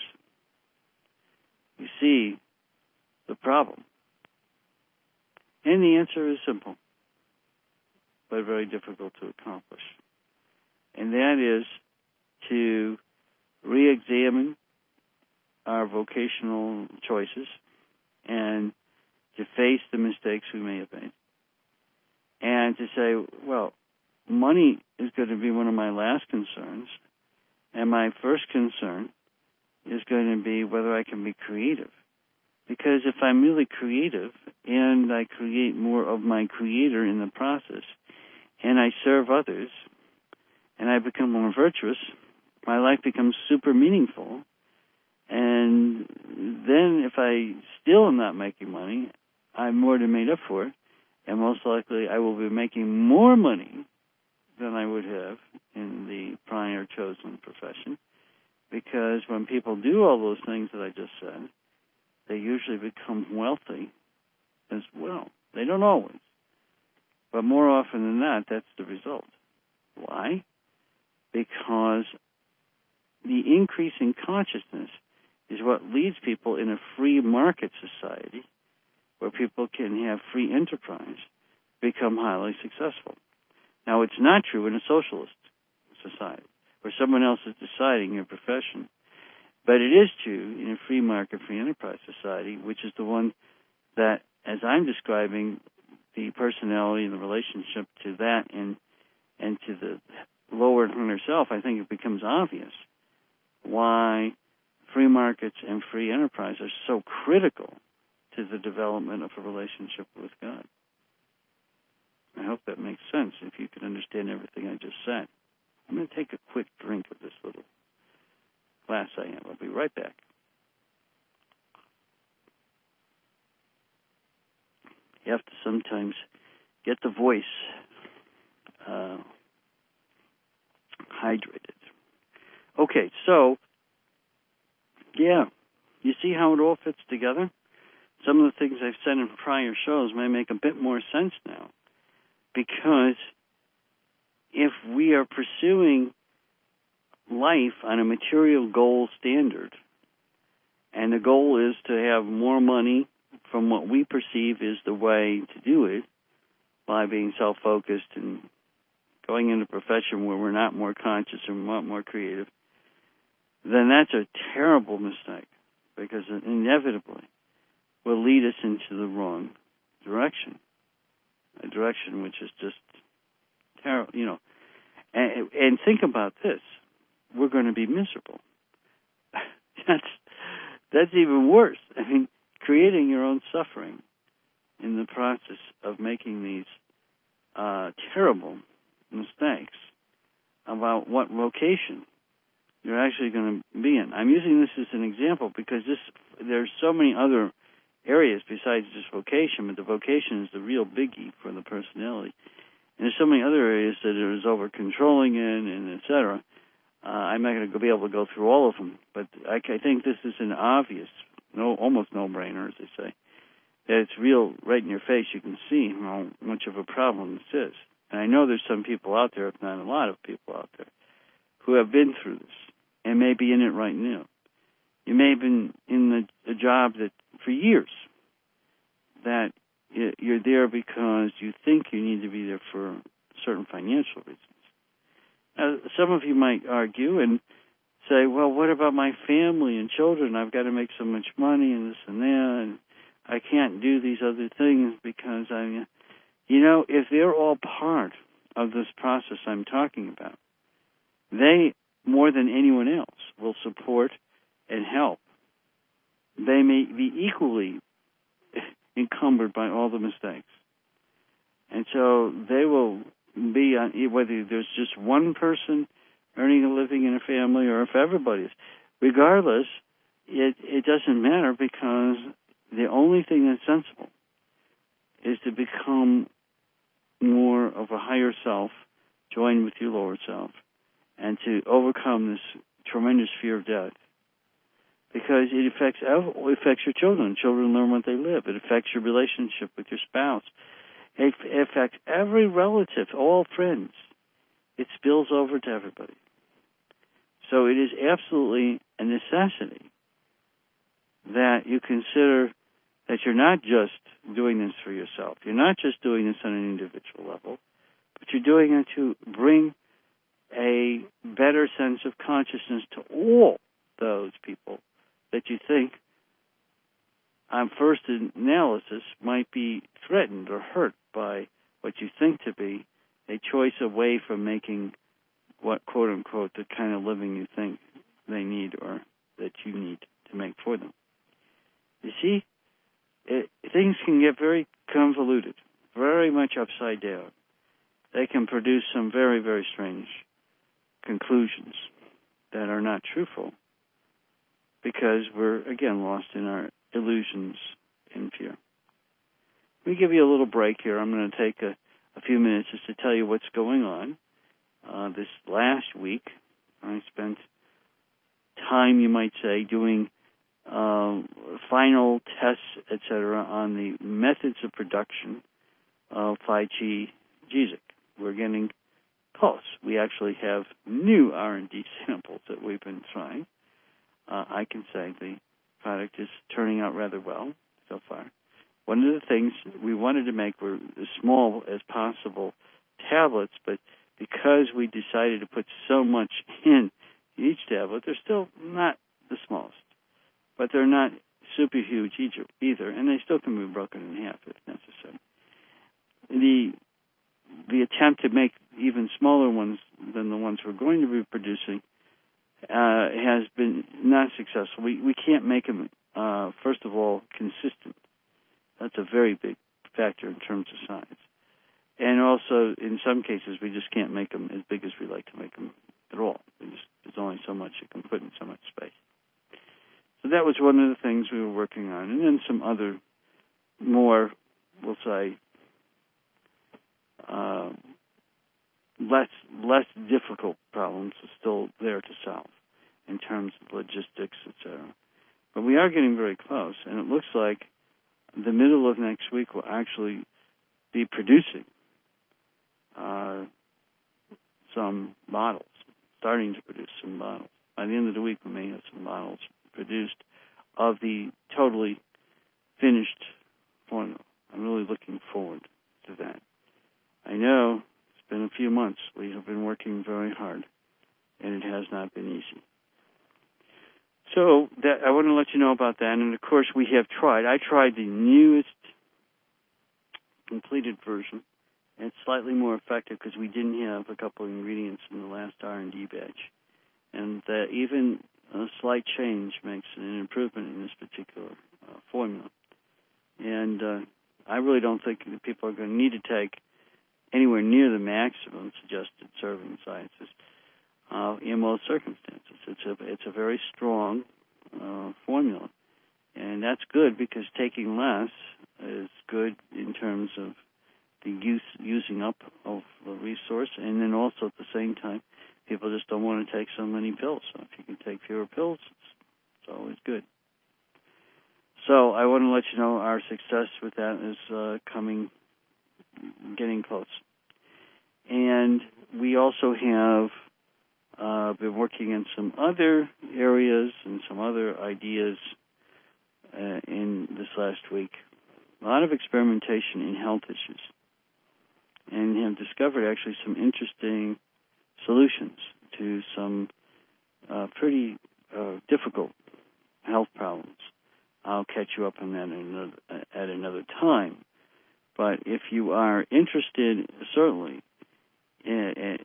You see the problem. And the answer is simple, but very difficult to accomplish. And that is to re-examine our vocational choices and to face the mistakes we may have made. And to say, well, money is going to be one of my last concerns, and my first concern is going to be whether I can be creative. Because if I'm really creative and I create more of my creator in the process, and I serve others, and I become more virtuous, my life becomes super meaningful. And then if I still am not making money, I'm more than made up for it, and most likely I will be making more money than I would have in the prior chosen profession. Because when people do all those things that I just said, they usually become wealthy as well. They don't always. But more often than not, that's the result. Why? Because the increase in consciousness is what leads people in a free market society where people can have free enterprise become highly successful. Now, it's not true in a socialist society where someone else is deciding your profession. But it is true in a free market, free enterprise society, which is the one that, as I'm describing, the personality and the relationship to that and to the lower inner self, I think it becomes obvious why free markets and free enterprise are so critical to the development of a relationship with God. I hope that makes sense if you can understand everything I just said. I'm going to take a quick drink of this little glass I have. I'll be right back. You have to sometimes get the voice hydrated. Okay, so, yeah, you see how it all fits together? Some of the things I've said in prior shows may make a bit more sense now, because if we are pursuing life on a material goal standard, and the goal is to have more money from what we perceive is the way to do it, by being self-focused and going into a profession where we're not more conscious and not more creative, then that's a terrible mistake, because it inevitably will lead us into the wrong direction, a direction which is just terrible, you know. And think about this. We're going to be miserable. That's even worse. I mean, creating your own suffering in the process of making these terrible mistakes about what vocation you're actually going to be in. I'm using this as an example because there's so many other areas besides just vocation, but the vocation is the real biggie for the personality. And there's so many other areas that it is over-controlling in, and et cetera. I'm not going to be able to go through all of them, but I think this is an obvious, almost no-brainer, as they say. That it's real right in your face. You can see how much of a problem this is. And I know there's some people out there, if not a lot of people out there, who have been through this and may be in it right now. You may have been in a job that for years that you're there because you think you need to be there for certain financial reasons. Now, some of you might argue and say, well, what about my family and children? I've got to make so much money and this and that, and I can't do these other things because if they're all part of this process I'm talking about, they, more than anyone else, will support and help. They may be equally encumbered by all the mistakes. And so they will be, whether there's just one person earning a living in a family or if everybody's. Regardless, it doesn't matter, because the only thing that's sensible is to become more of a higher self, join with your lower self, and to overcome this tremendous fear of death. Because it affects your children. Children learn what they live. It affects your relationship with your spouse. It affects every relative, all friends. It spills over to everybody. So it is absolutely a necessity that you consider that you're not just doing this for yourself. You're not just doing this on an individual level, but you're doing it to bring a better sense of consciousness to all those people that you think on first analysis might be threatened or hurt by what you think to be a choice away from making what, quote unquote, the kind of living you think they need or that you need to make for them. You see, things can get very convoluted, very much upside down. They can produce some very, very strange conclusions that are not truthful because we're, again, lost in our illusions and fear. Let me give you a little break here. I'm going to take a few minutes just to tell you what's going on. This last week, I spent time, you might say, doing final tests, etc., on the methods of production of 5G GZIC. We're getting close. We actually have new R&D samples that we've been trying. I can say the product is turning out rather well so far. One of the things we wanted to make were as small as possible tablets, but because we decided to put so much in each tablet, they're still not the smallest, but they're not super huge either, and they still can be broken in half if necessary. The attempt to make even smaller ones than the ones we're going to be producing has been not successful. We can't make them, first of all, consistent. That's a very big factor in terms of size. And also, in some cases, we just can't make them as big as we like to make them at all. There's only so much you can put in so much space. So that was one of the things we were working on. And then some other more, we'll say, less difficult problems are still there to solve in terms of logistics, etc. But we are getting very close, and it looks like the middle of next week we'll actually be producing some models, starting to produce some models. By the end of the week, we may have some models produced of the totally finished formula. I'm really looking forward to that. I know it's been a few months. We have been working very hard, and it has not been easy. So I want to let you know about that. And, of course, we have tried. I tried the newest completed version. And it's slightly more effective because we didn't have a couple of ingredients in the last R&D batch. And even a slight change makes an improvement in this particular formula. And I really don't think that people are going to need to take anywhere near the maximum suggested serving sizes in most circumstances. It's a very strong formula. And that's good because taking less is good in terms of the using up of the resource, and then also at the same time, people just don't want to take so many pills. So if you can take fewer pills, it's always good. So I want to let you know our success with that is getting close. And we also have been working in some other areas and some other ideas in this last week. A lot of experimentation in health issues. And have discovered actually some interesting solutions to some pretty difficult health problems. I'll catch you up on that at another time. But if you are interested, certainly, in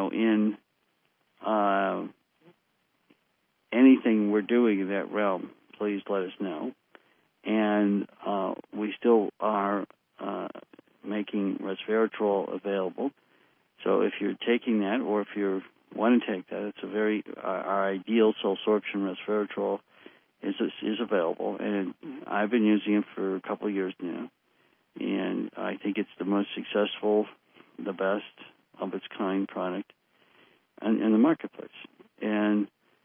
anything we're doing in that realm, please let us know. And we still are making resveratrol available. So if you're taking that, or if you want to take that, it's our ideal cell sorption resveratrol is available, and I've been using it for a couple of years now, and I think it's the most successful, the best of its kind product in the marketplace. And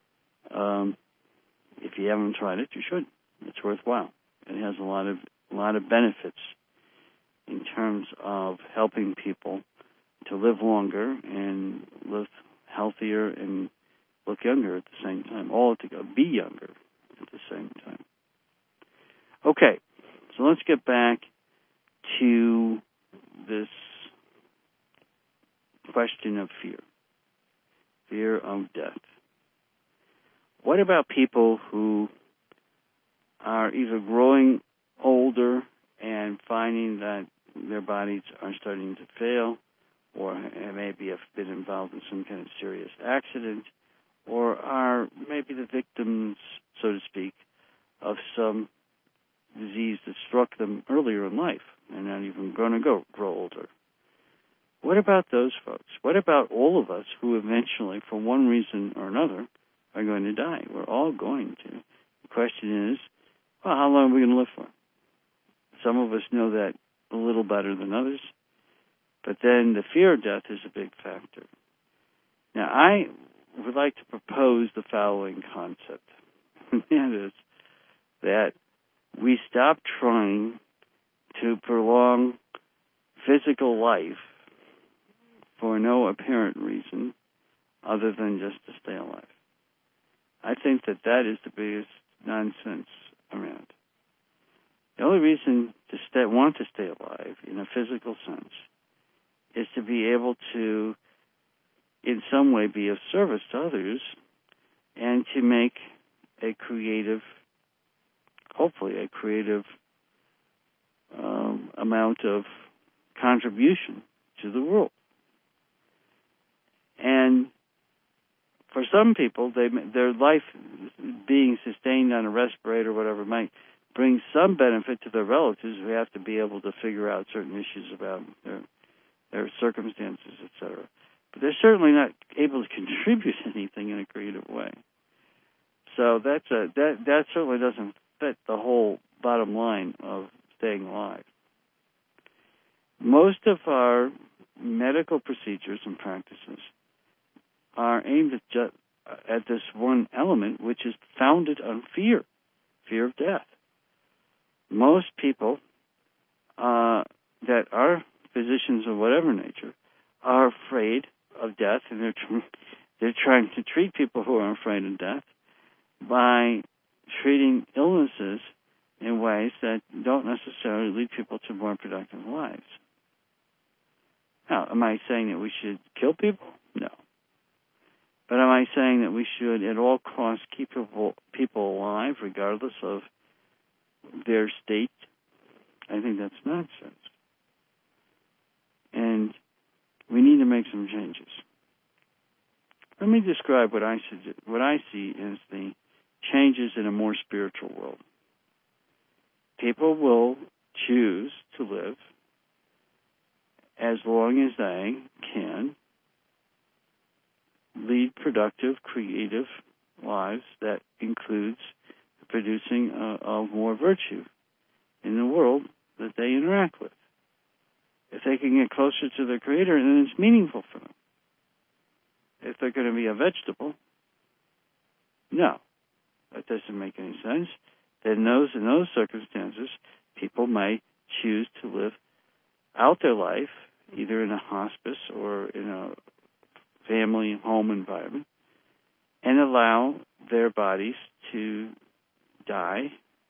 if you haven't tried it, you should. It's worthwhile. It has a lot of benefits in terms of helping people to live longer and live healthier and look younger at the same time. All to go, be younger at the same time. Okay, so let's get back to this question of fear. Fear of death. What about people who are either growing older and finding that their bodies are starting to fail, or maybe have been involved in some kind of serious accident, or are maybe the victims, so to speak, of some disease that struck them earlier in life and not even going to grow older? What about those folks? What about all of us who eventually, for one reason or another, are going to die? We're all going to. The question is, well, how long are we going to live for? Some of us know that a little better than others, but then the fear of death is a big factor. Now, I would like to propose the following concept. That is that we stop trying to prolong physical life for no apparent reason other than just to stay alive. I think that is the biggest nonsense around. The only reason to want to stay alive in a physical sense is to be able to, in some way, be of service to others and to make hopefully a creative amount of contribution to the world. And for some people, their life being sustained on a respirator or whatever might bring some benefit to their relatives who have to be able to figure out certain issues about their circumstances, etc. But they're certainly not able to contribute anything in a creative way. So that certainly doesn't fit the whole bottom line of staying alive. Most of our medical procedures and practices are aimed at this one element, which is founded on fear of death. Most people that are physicians of whatever nature are afraid of death, and they're trying to treat people who are afraid of death by treating illnesses in ways that don't necessarily lead people to more productive lives. Now, am I saying that we should kill people? No. But am I saying that we should at all costs keep people alive regardless of their state? I think that's nonsense. And we need to make some changes. Let me describe what I see as the changes in a more spiritual world. People will choose to live as long as they can lead productive, creative lives that includes the producing of more virtue in the world that they interact with. If they can get closer to their Creator, then it's meaningful for them. If they're going to be a vegetable, no, that doesn't make any sense. Then in those circumstances, people might choose to live out their life, either in a hospice or in a family home environment, and allow their bodies to die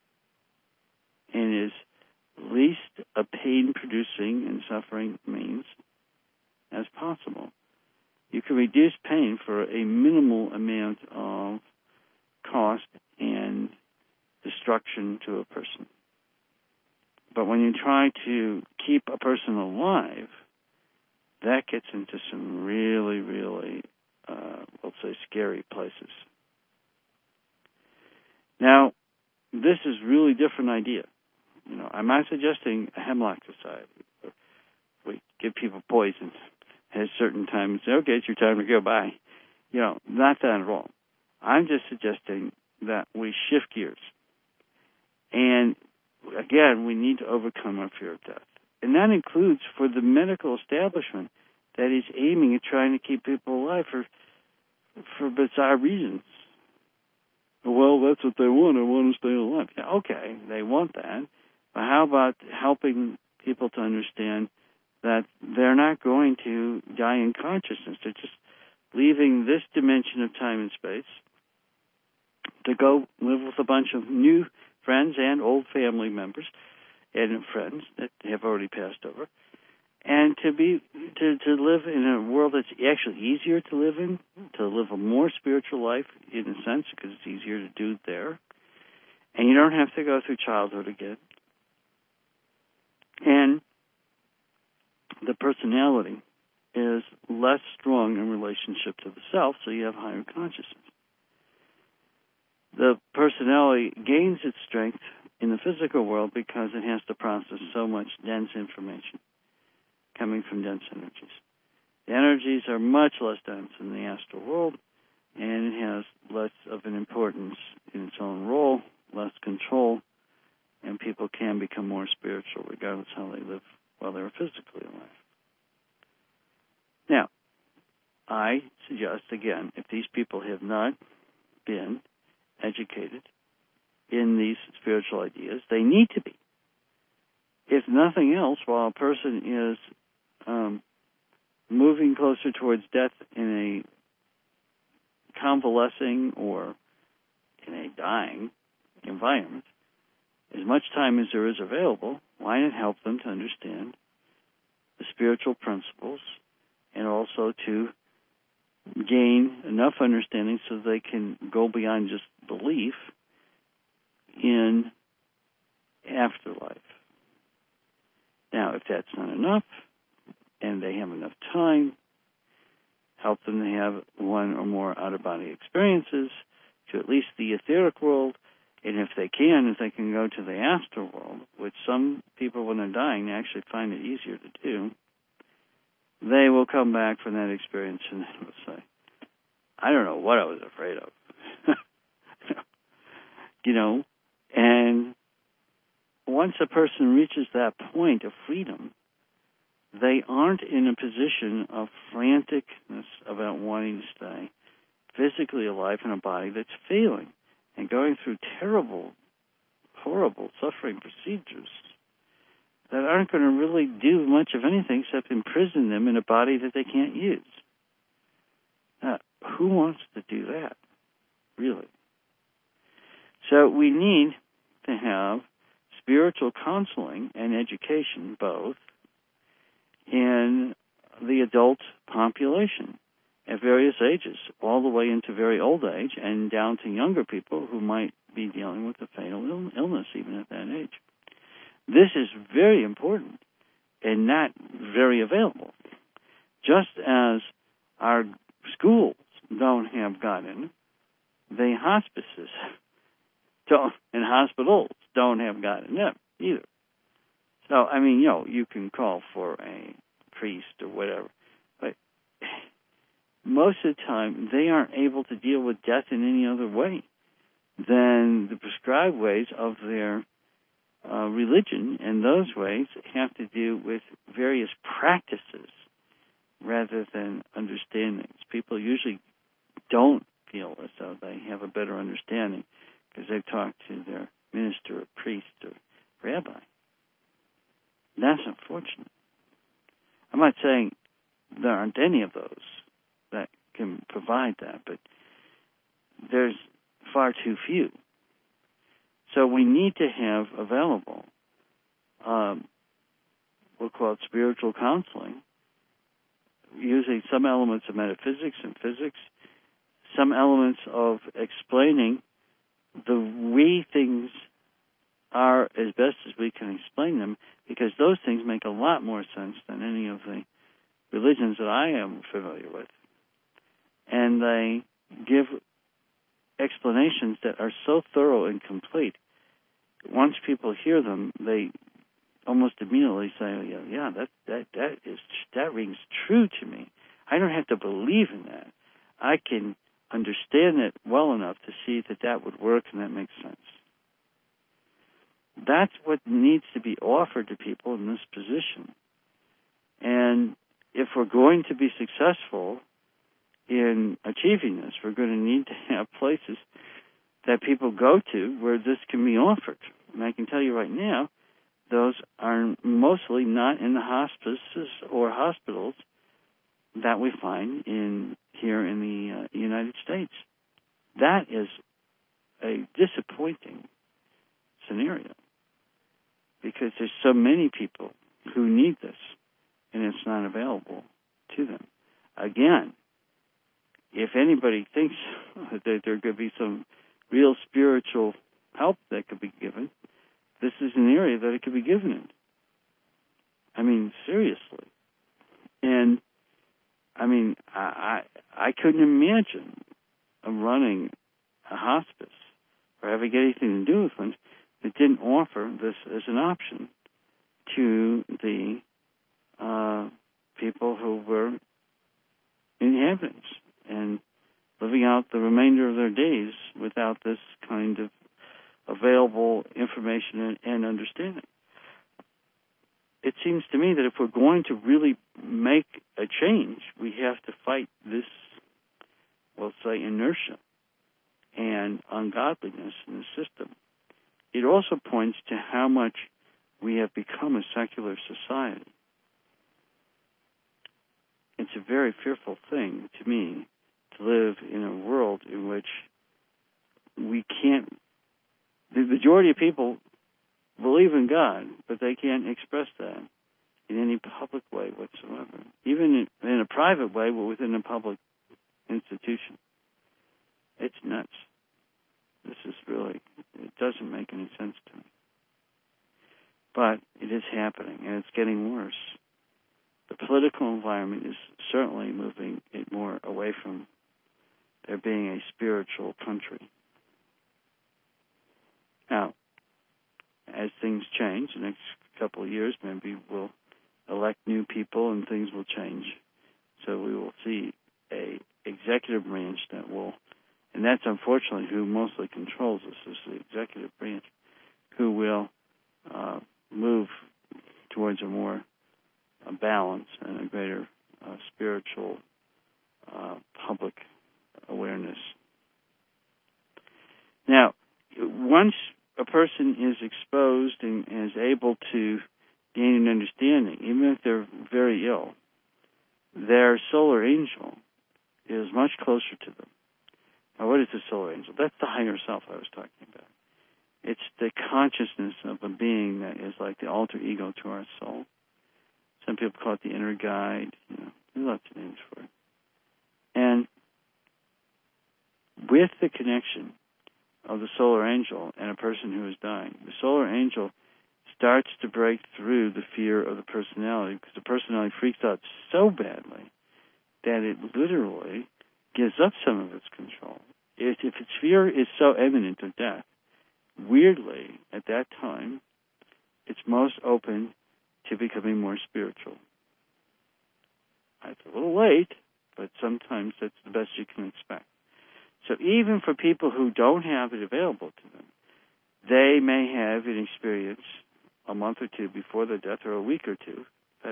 in as least a pain-producing and suffering means as possible. You can reduce pain for a minimal amount of cost and destruction to a person. But when you try to keep a person alive, that gets into some really, really, let's say, scary places. Now, this is really different idea. I'm not suggesting a hemlock society. We give people poison at a certain time and say, okay, it's your time to go, bye. Not that at all. I'm just suggesting that we shift gears. And, again, we need to overcome our fear of death. And that includes for the medical establishment that is aiming at trying to keep people alive for bizarre reasons. Well, that's what they want. They want to stay alive. Yeah, okay, they want that. But how about helping people to understand that they're not going to die in consciousness? They're just leaving this dimension of time and space to go live with a bunch of new friends and old family members and friends that have already passed over. and to live in a world that's actually easier to live in, to live a more spiritual life in a sense, because it's easier to do there, and you don't have to go through childhood again. And the personality is less strong in relationship to the self, so you have higher consciousness. The personality gains its strength in the physical world because it has to process so much dense information coming from dense energies. The energies are much less dense in the astral world, and it has less of an importance in its own role, less control, and people can become more spiritual regardless of how they live while they're physically alive. Now, I suggest, again, if these people have not been educated in these spiritual ideas, they need to be. If nothing else, while a person is moving closer towards death in a convalescing or in a dying environment, as much time as there is available, why not help them to understand the spiritual principles and also to gain enough understanding so they can go beyond just belief in afterlife. Now, if that's not enough, and they have enough time, help them to have one or more out-of-body experiences to at least the etheric world, and if they can go to the astral world, which some people, when they're dying, actually find it easier to do, they will come back from that experience and they will say, I don't know what I was afraid of. And once a person reaches that point of freedom, they aren't in a position of franticness about wanting to stay physically alive in a body that's failing and going through terrible, horrible, suffering procedures that aren't going to really do much of anything except imprison them in a body that they can't use. Now, who wants to do that, really? So we need to have spiritual counseling and education, both, in the adult population at various ages, all the way into very old age and down to younger people who might be dealing with a fatal illness even at that age. This is very important and not very available. Just as our schools don't have God in them, the hospices and hospitals don't have God in them either. So, you can call for a priest or whatever, but most of the time they aren't able to deal with death in any other way than the prescribed ways of their religion, and those ways have to do with various practices rather than understandings. People usually don't feel as though they have a better understanding because they've talked to their minister or priest or rabbi. That's unfortunate. I'm not saying there aren't any of those that can provide that, but there's far too few. So we need to have available we'll call it spiritual counseling, using some elements of metaphysics and physics, some elements of explaining the way things are as best as we can explain them, because those things make a lot more sense than any of the religions that I am familiar with. And they give explanations that are so thorough and complete. Once people hear them, they almost immediately say, yeah, that rings true to me. I don't have to believe in that. I can understand it well enough to see that would work and that makes sense. That's what needs to be offered to people in this position. And if we're going to be successful in achieving this, we're going to need to have places that people go to where this can be offered. And I can tell you right now, those are mostly not in the hospices or hospitals that we find here in the United States. That is a disappointing scenario because there's so many people who need this and it's not available to them. Again, if anybody thinks that there could be some real spiritual help that could be given, this is an area that it could be given in. I mean, seriously. And, I mean, I couldn't imagine running a hospice or having anything to do with one that didn't offer this as an option to the people who were inhabitants and living out the remainder of their days without this kind of available information and understanding. It seems to me that if we're going to really make a change, we have to fight this, we'll say, inertia and ungodliness in the system. It also points to how much we have become a secular society. It's a very fearful thing to me to live in a world in which we can't, the majority of people believe in God, but they can't express that in any public way whatsoever, even in a private way, but within a public institution. It's nuts. This is really, it doesn't make any sense to me. But it is happening, and it's getting worse. The political environment is certainly moving it more away from there being a spiritual country. Now, as things change, the next couple of years, maybe we'll elect new people and things will change. So we will see a executive branch that will, and that's unfortunately who mostly controls us, is the executive branch, who will move towards a more balance and a greater spiritual public awareness. Now, once a person is exposed and is able to gain an understanding, even if they're very ill, their solar angel is much closer to them. Now, what is the solar angel? That's the higher self I was talking about. It's the consciousness of a being that is like the alter ego to our soul. Some people call it the inner guide. There's lots of names for it. And with the connection of the solar angel and a person who is dying, the solar angel starts to break through the fear of the personality, because the personality freaks out so badly that it literally gives up some of its control. If its fear is so imminent of death, weirdly, at that time, it's most open to becoming more spiritual. It's a little late, but sometimes that's the best you can expect. So even for people who don't have it available to them, they may have an experience a month or two before their death, or a week or two,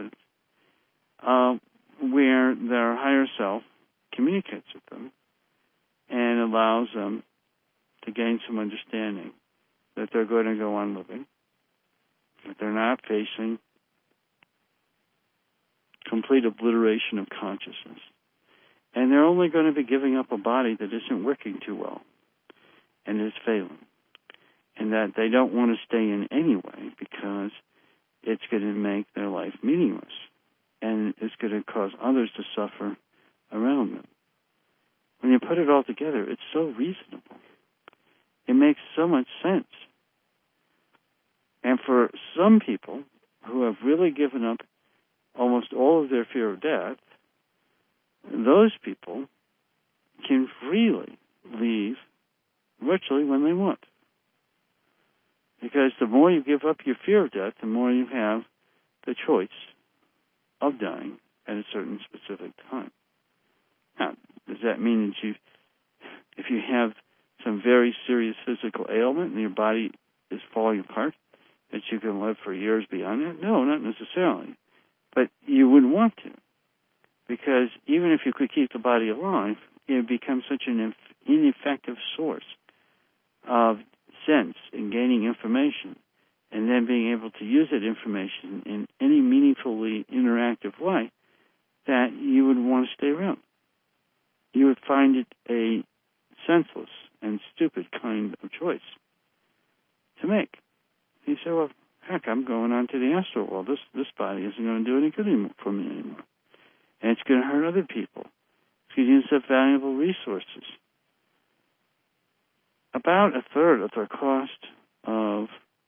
where their higher self communicates with them and allows them to gain some understanding that they're going to go on living, that they're not facing complete obliteration of consciousness, and they're only going to be giving up a body that isn't working too well and is failing, and that they don't want to stay in anyway because it's going to make their life meaningless and it's going to cause others to suffer around them. When you put it all together, it's so reasonable. It makes so much sense. And for some people who have really given up almost all of their fear of death, those people can freely leave virtually when they want. Because the more you give up your fear of death, the more you have the choice of dying at a certain specific time. Now, does that mean that if you have some very serious physical ailment and your body is falling apart, that you can live for years beyond that? No, not necessarily. But you wouldn't want to, because even if you could keep the body alive, it becomes such an ineffective source of sense in gaining information and then being able to use that information in any meaningfully interactive way that you would want to stay around. You would find it a senseless and stupid kind of choice to make. You say, well, heck, I'm going on to the astral world. This body isn't going to do any good for me anymore. And it's going to hurt other people. It's going to use up valuable resources. About a third of the cost of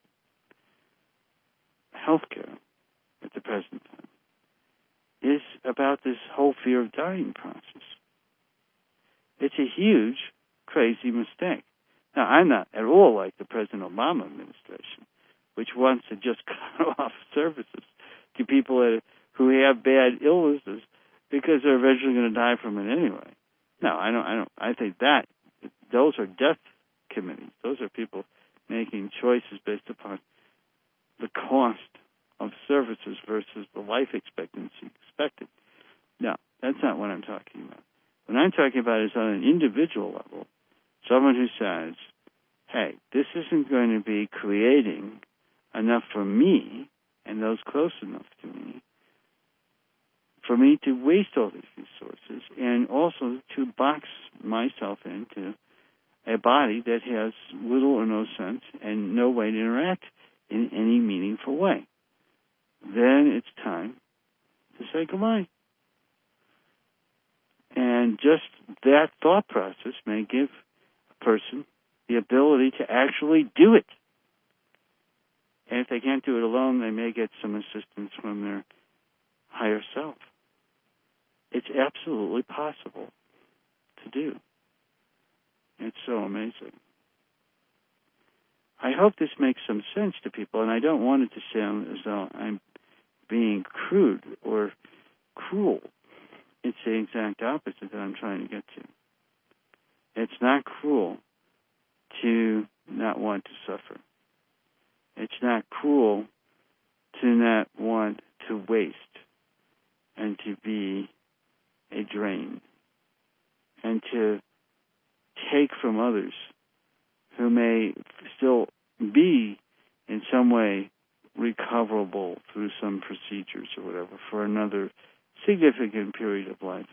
healthcare at the present time is about this whole fear of dying process. It's a huge, crazy mistake. Now, I'm not at all like the President Obama administration, which wants to just cut off services to people who have bad illnesses because they're eventually going to die from it anyway. No, I don't. I think that those are death committees. Those are people making choices based upon the cost of services versus the life expectancy expected. No, that's not what I'm talking about. What I'm talking about is on an individual level, someone who says, hey, this isn't going to be creating enough for me and those close enough to me for me to waste all these resources and also to box myself into a body that has little or no sense and no way to interact in any meaningful way. Then it's time to say goodbye. And just that thought process may give a person the ability to actually do it. And if they can't do it alone, they may get some assistance from their higher self. It's absolutely possible to do. It's so amazing. I hope this makes some sense to people, and I don't want it to sound as though I'm being crude or cruel. It's the exact opposite that I'm trying to get to. It's not cruel to not want to suffer. It's not cruel to not want to waste and to be a drain and to take from others who may still be in some way recoverable through some procedures or whatever for another significant period of life.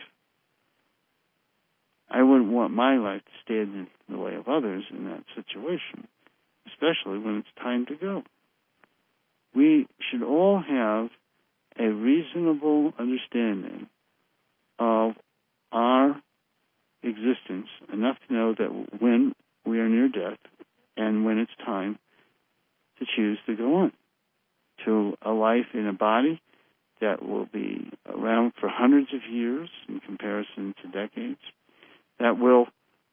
I wouldn't want my life to stand in the way of others in that situation, especially when it's time to go. We should all have a reasonable understanding of our existence, enough to know that when we are near death and when it's time to choose to go on to a life in a body that will be around for hundreds of years in comparison to decades, that will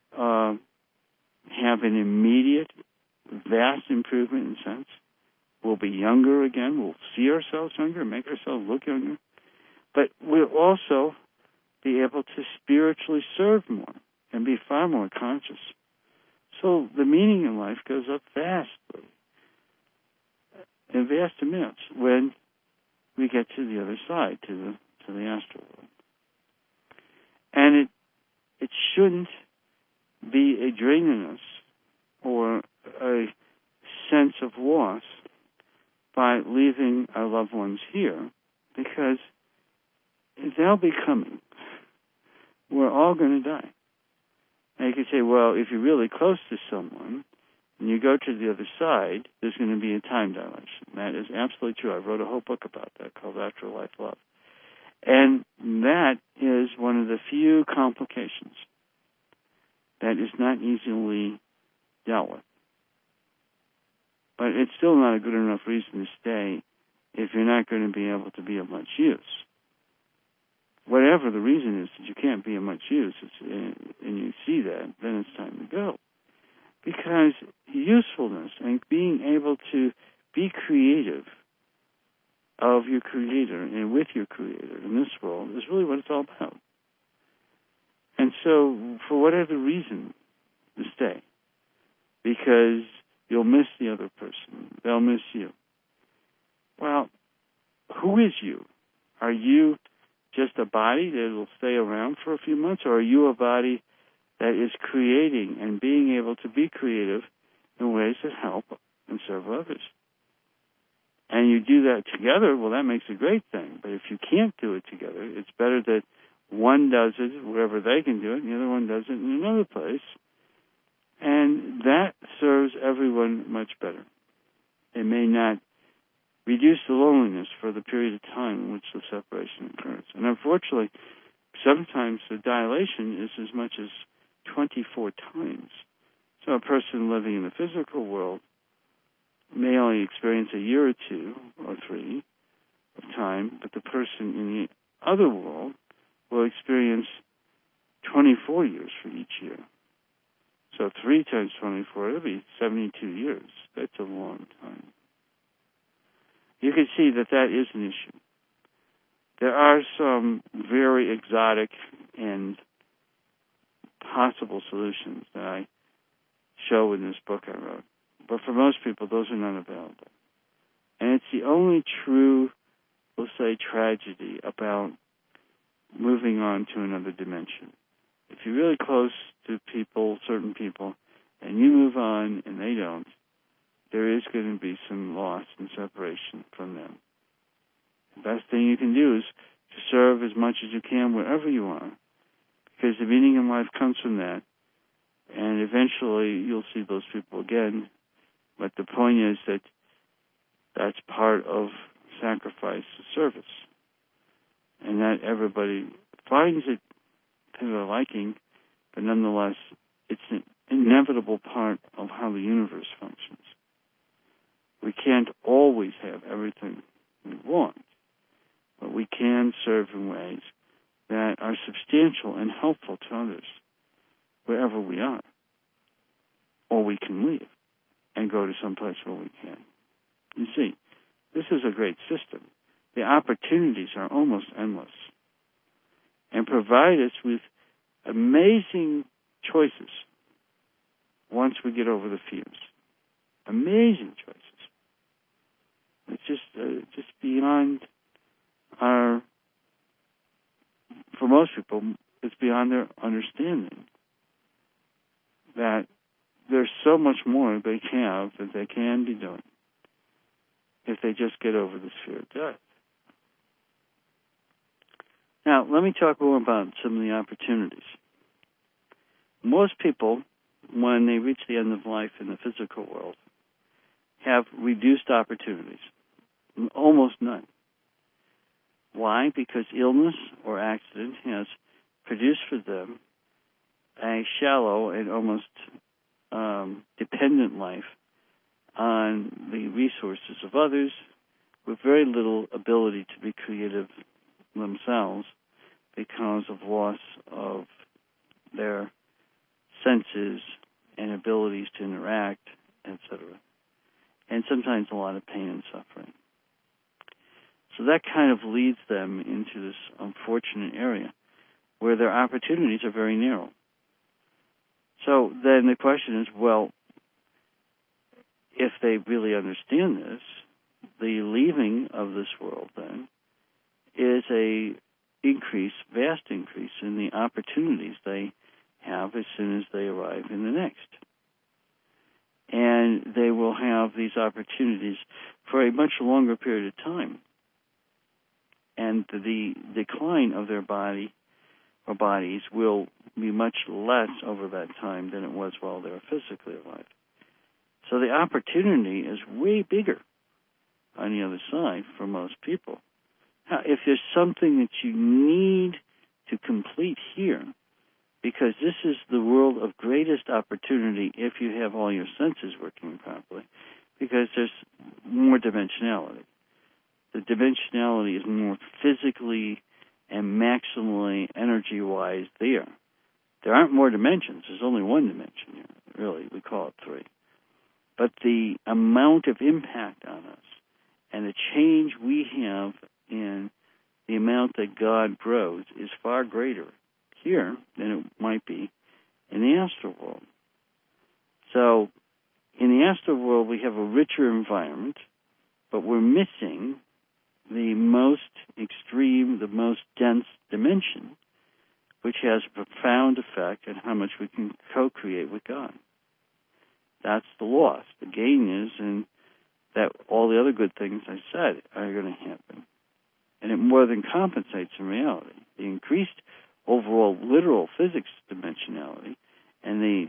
have an immediate, vast improvement in sense. We'll be younger again. We'll see ourselves younger, make ourselves look younger. But we'll also be able to spiritually serve more and be far more conscious. So the meaning in life goes up vastly, in vast amounts, when we get to the other side, to the astral world. And it shouldn't be a drain on us or a sense of loss by leaving our loved ones here, because they'll be coming. We're all going to die. And you could say, well, if you're really close to someone and you go to the other side, there's going to be a time dilation. That is absolutely true. I wrote a whole book about that called Afterlife Love. And that is one of the few complications that is not easily dealt with. But it's still not a good enough reason to stay if you're not going to be able to be of much use. Whatever the reason is that you can't be of much use, and you see that, then it's time to go. Because usefulness and being able to be creative of your Creator and with your Creator in this world is really what it's all about. And so, for whatever reason, to stay. Because you'll miss the other person. They'll miss you. Well, who is you? Are you just a body that will stay around for a few months, or are you a body that is creating and being able to be creative in ways that help and serve others? And you do that together, well, that makes a great thing. But if you can't do it together, it's better that one does it wherever they can do it, and the other one does it in another place. And that serves everyone much better. It may not reduce the loneliness for the period of time in which the separation occurs. And unfortunately, sometimes the dilation is as much as 24 times. So a person living in the physical world may only experience a year or 2 or 3 of time, but the person in the other world will experience 24 years for each year. So 3 times 24, it'll be 72 years. That's a long time. You can see that that is an issue. There are some very exotic and possible solutions that I show in this book I wrote. But for most people, those are not available. And it's the only true, we'll say, tragedy about moving on to another dimension. If you're really close to people, certain people, and you move on and they don't, there is going to be some loss and separation from them. The best thing you can do is to serve as much as you can wherever you are, because the meaning in life comes from that, and eventually you'll see those people again. But the point is that that's part of sacrifice, service, and that everybody finds it to their liking, but nonetheless, it's an inevitable part of how the universe functions. We can't always have everything we want, but we can serve in ways that are substantial and helpful to others wherever we are. Or we can leave and go to some place where we can. You see, this is a great system. The opportunities are almost endless and provide us with amazing choices once we get over the fears. Amazing choices. It's just beyond our, for most people, it's beyond their understanding that there's so much more they have that they can be doing if they just get over the fear of death. Now, let me talk more about some of the opportunities. Most people, when they reach the end of life in the physical world, have reduced opportunities, almost none. Why? Because illness or accident has produced for them a shallow and almost dependent life on the resources of others with very little ability to be creative themselves because of loss of their senses and abilities to interact, etc. And sometimes a lot of pain and suffering. So that kind of leads them into this unfortunate area where their opportunities are very narrow. So then the question is, well, if they really understand this, the leaving of this world then is a vast increase in the opportunities they have as soon as they arrive in the next. And they will have these opportunities for a much longer period of time. And the decline of their body or bodies will be much less over that time than it was while they were physically alive. So the opportunity is way bigger on the other side for most people. Now, if there's something that you need to complete here, because this is the world of greatest opportunity if you have all your senses working properly, because there's more dimensionality. The dimensionality is more physically and maximally energy-wise there. There aren't more dimensions. There's only one dimension here, really. We call it 3. But the amount of impact on us and the change we have in the amount that God grows is far greater here than it might be in the astral world. So in the astral world, we have a richer environment, but we're missing the most extreme, the most dense dimension, which has a profound effect on how much we can co-create with God. That's the loss. The gain is in that all the other good things I said are going to happen. And it more than compensates in reality. The increased overall literal physics dimensionality and the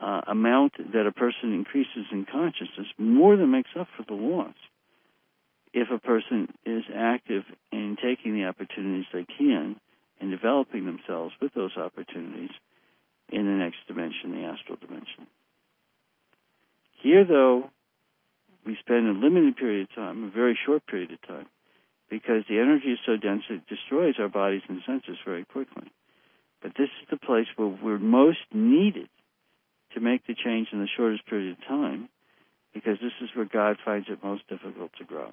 amount that a person increases in consciousness more than makes up for the loss. if a person is active in taking the opportunities they can and developing themselves with those opportunities in the next dimension, the astral dimension. Here, though, we spend a limited period of time, a very short period of time, because the energy is so dense it destroys our bodies and senses very quickly. But this is the place where we're most needed to make the change in the shortest period of time, because this is where God finds it most difficult to grow.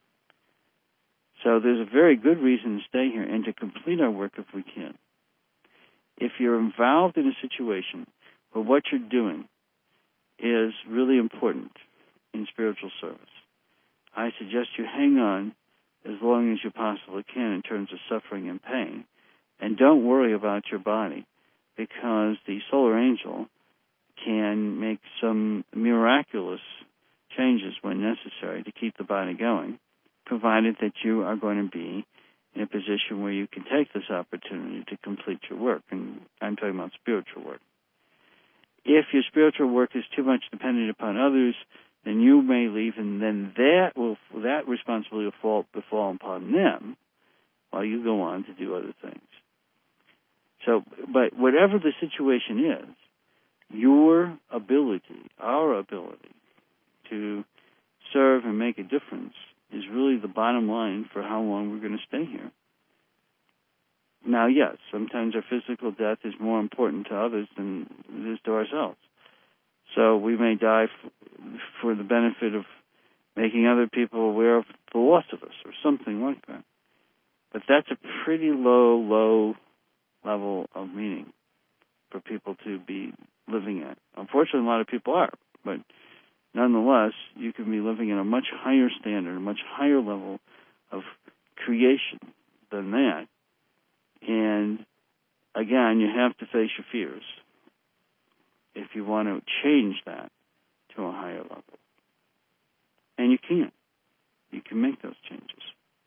So there's a very good reason to stay here and to complete our work if we can. If you're involved in a situation where what you're doing is really important in spiritual service, I suggest you hang on as long as you possibly can in terms of suffering and pain. And don't worry about your body, because the solar angel can make some miraculous changes when necessary to keep the body going, provided that you are going to be in a position where you can take this opportunity to complete your work. And I'm talking about spiritual work. If your spiritual work is too much dependent upon others, then you may leave, and then that responsibility will fall upon them while you go on to do other things. So, but whatever the situation is, your ability, our ability to serve and make a difference is really the bottom line for how long we're going to stay here. Now, yes, sometimes our physical death is more important to others than it is to ourselves. So we may die for the benefit of making other people aware of the loss of us or something like that. But that's a pretty low level of meaning for people to be living at. Unfortunately, a lot of people are, but nonetheless, you can be living at a much higher standard, a much higher level of creation than that. And again, you have to face your fears if you want to change that to a higher level. And you can. You can make those changes.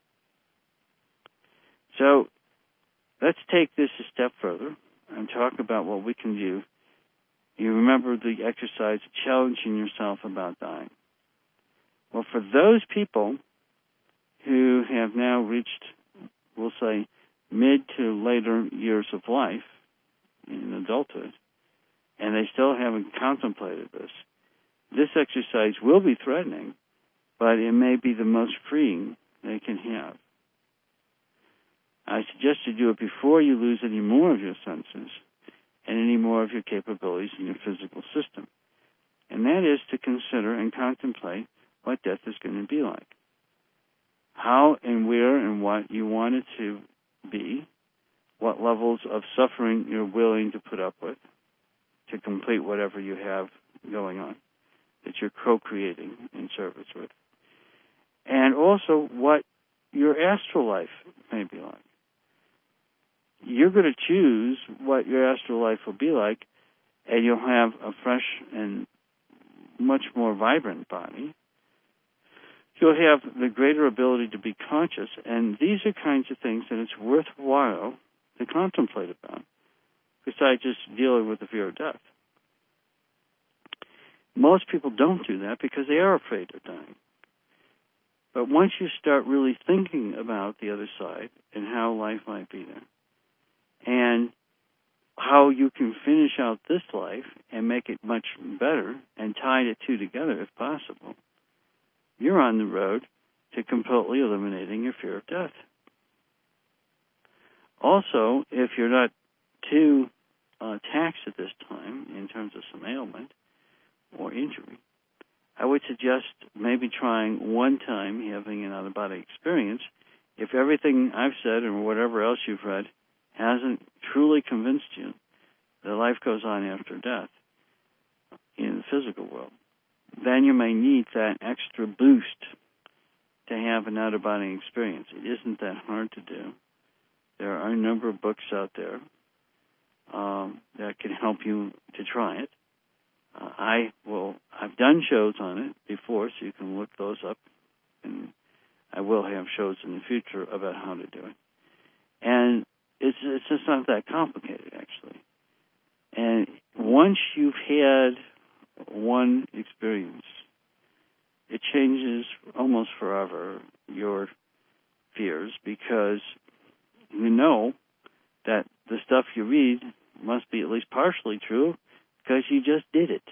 So let's take this a step further and talk about what we can do. You remember the exercise of challenging yourself about dying. Well, for those people who have now reached, we'll say, mid to later years of life in adulthood, and they still haven't contemplated this exercise will be threatening, but it may be the most freeing they can have. I suggest you do it before you lose any more of your senses and any more of your capabilities in your physical system. And that is to consider and contemplate what death is going to be like. How and where and what you want it to be, what levels of suffering you're willing to put up with to complete whatever you have going on that you're co-creating in service with. And also what your astral life may be like. You're going to choose what your astral life will be like, and you'll have a fresh and much more vibrant body. You'll have the greater ability to be conscious, and these are kinds of things that it's worthwhile to contemplate about, besides just dealing with the fear of death. Most people don't do that because they are afraid of dying. But once you start really thinking about the other side and how life might be there, and how you can finish out this life and make it much better and tie the two together if possible, you're on the road to completely eliminating your fear of death. Also, if you're not too taxed at this time in terms of some ailment or injury, I would suggest maybe trying one time having an out-of-body experience. If everything I've said or whatever else you've read hasn't truly convinced you that life goes on after death in the physical world, then you may need that extra boost to have an out-of-body experience. It isn't that hard to do. There are a number of books out there that can help you to try it. I've done shows on it before, so you can look those up, and I will have shows in the future about how to do it. And it's just not that complicated, actually. And once you've had one experience, it changes almost forever your fears, because you know that the stuff you read must be at least partially true because you just did it.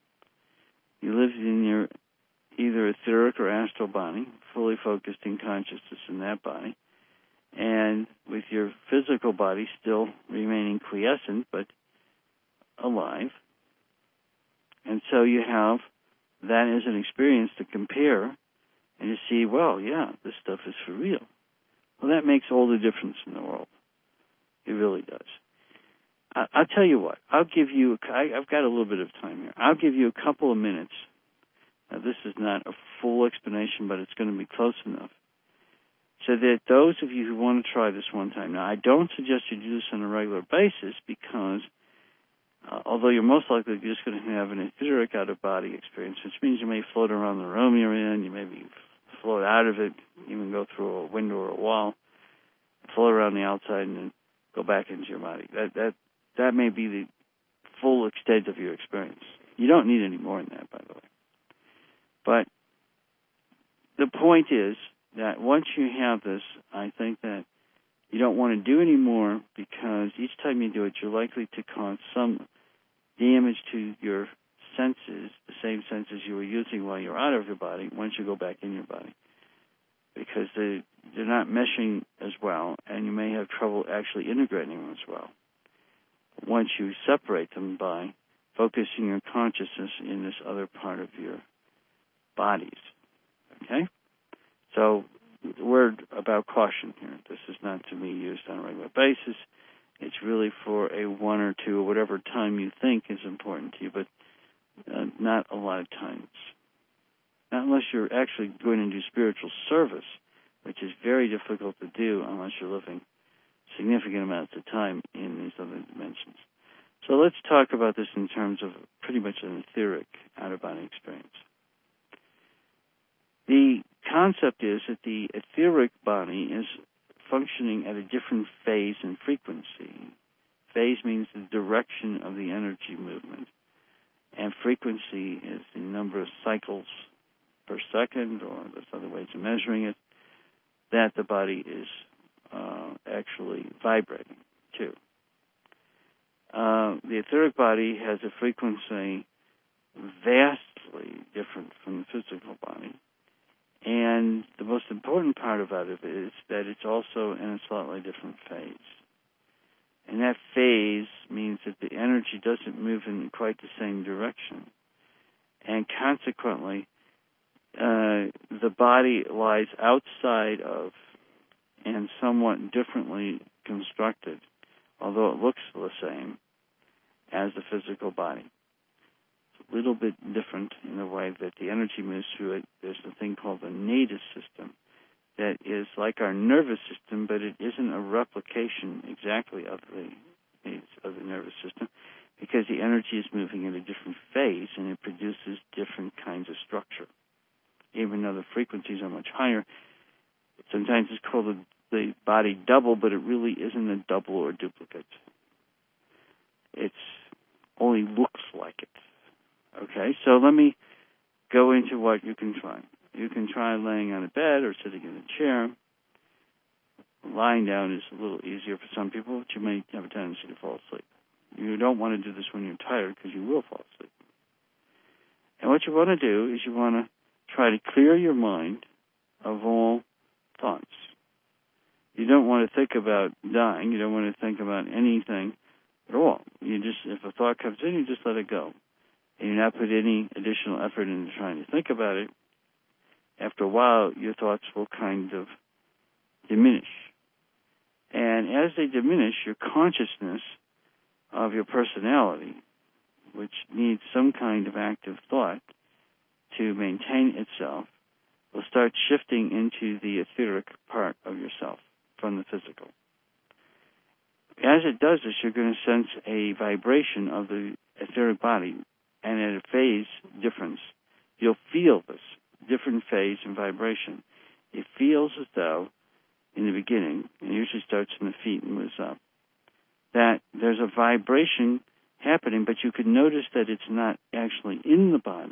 You lived in your either etheric or astral body, fully focused in consciousness in that body, and with your physical body still remaining quiescent but alive. And so you have that as an experience to compare, and you see, well, yeah, this stuff is for real. Well, that makes all the difference in the world. It really does. I'll tell you what. I've got a little bit of time here. I'll give you a couple of minutes. Now, this is not a full explanation, but it's going to be close enough, so that those of you who want to try this one time. Now, I don't suggest you do this on a regular basis, because although you're most likely just going to have an etheric out-of-body experience, which means you may float around the room you're in, you maybe float out of it, even go through a window or a wall, float around the outside, and then go back into your body. That may be the full extent of your experience. You don't need any more than that, by the way. But the point is that once you have this, I think that you don't want to do any more, because each time you do it, you're likely to cause some damage to your senses, the same senses you were using while you're out of your body, once you go back in your body, because they're not meshing as well, and you may have trouble actually integrating them as well once you separate them by focusing your consciousness in this other part of your bodies. Okay? So, the word about caution here. This is not to be used on a regular basis. It's really for a 1 or 2 or whatever time you think is important to you, but not a lot of times. Not unless you're actually going to do spiritual service, which is very difficult to do unless you're living significant amounts of time in these other dimensions. So let's talk about this in terms of pretty much an etheric out-of-body experience. The concept is that the etheric body is functioning at a different phase and frequency. Phase means the direction of the energy movement, and frequency is the number of cycles per second, or there's other ways of measuring it, that the body is actually vibrating to. The etheric body has a frequency vastly different from the physical body, and the most important part about it is that it's also in a slightly different phase. And that phase means that the energy doesn't move in quite the same direction. And consequently, the body lies outside of and somewhat differently constructed, although it looks the same as the physical body. It's a little bit different in the way that the energy moves through it. There's a thing called the native system that is like our nervous system, but it isn't a replication exactly of the nervous system, because the energy is moving in a different phase and it produces different kinds of structure. Even though the frequencies are much higher, sometimes it's called the body double, but it really isn't a double or a duplicate. It only looks like it. Okay, so let me go into what you can try. You can try laying on a bed or sitting in a chair. Lying down is a little easier for some people, but you may have a tendency to fall asleep. You don't want to do this when you're tired, because you will fall asleep. And what you want to do is you want to try to clear your mind of all thoughts. You don't want to think about dying. You don't want to think about anything at all. You just, if a thought comes in, you just let it go. And you not put any additional effort into trying to think about it. After a while, your thoughts will kind of diminish. And as they diminish, your consciousness of your personality, which needs some kind of active thought to maintain itself, will start shifting into the etheric part of yourself from the physical. As it does this, you're going to sense a vibration of the etheric body, and at a phase difference, you'll feel this different phase and vibration. It feels as though, in the beginning, it usually starts in the feet and moves up, that there's a vibration happening, but you can notice that it's not actually in the body,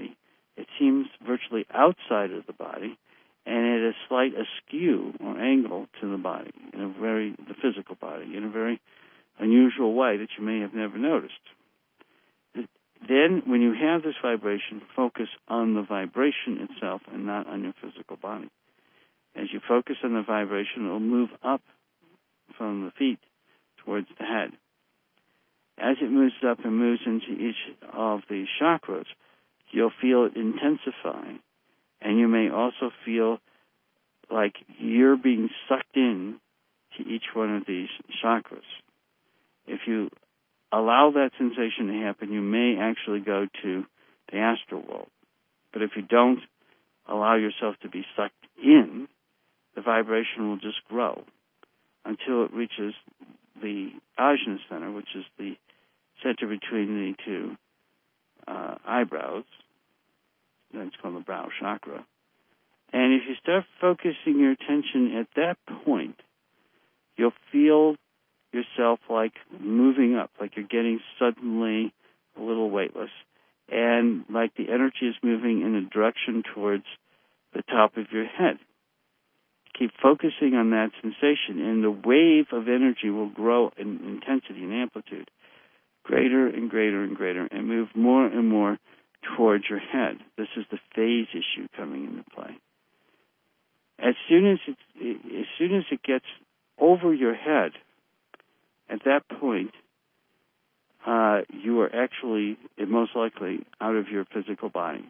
it seems virtually outside of the body, and at a slight askew or angle to the body, the physical body, in a very unusual way that you may have never noticed. Then, when you have this vibration, focus on the vibration itself and not on your physical body. As you focus on the vibration, it will move up from the feet towards the head. As it moves up and moves into each of the chakras, you'll feel it intensify, and you may also feel like you're being sucked in to each one of these chakras. If you allow that sensation to happen, you may actually go to the astral world. But if you don't allow yourself to be sucked in, the vibration will just grow until it reaches the Ajna center, which is the center between the two eyebrows. That's called the brow chakra. And if you start focusing your attention at that point, you'll feel yourself like moving up, like you're getting suddenly a little weightless, and like the energy is moving in a direction towards the top of your head. Keep focusing on that sensation, and the wave of energy will grow in intensity and amplitude, greater and greater and greater, and move more and more towards your head. This is the phase issue coming into play. As soon as it gets over your head, at that point, you are actually, most likely, out of your physical body.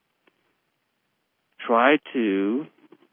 Try to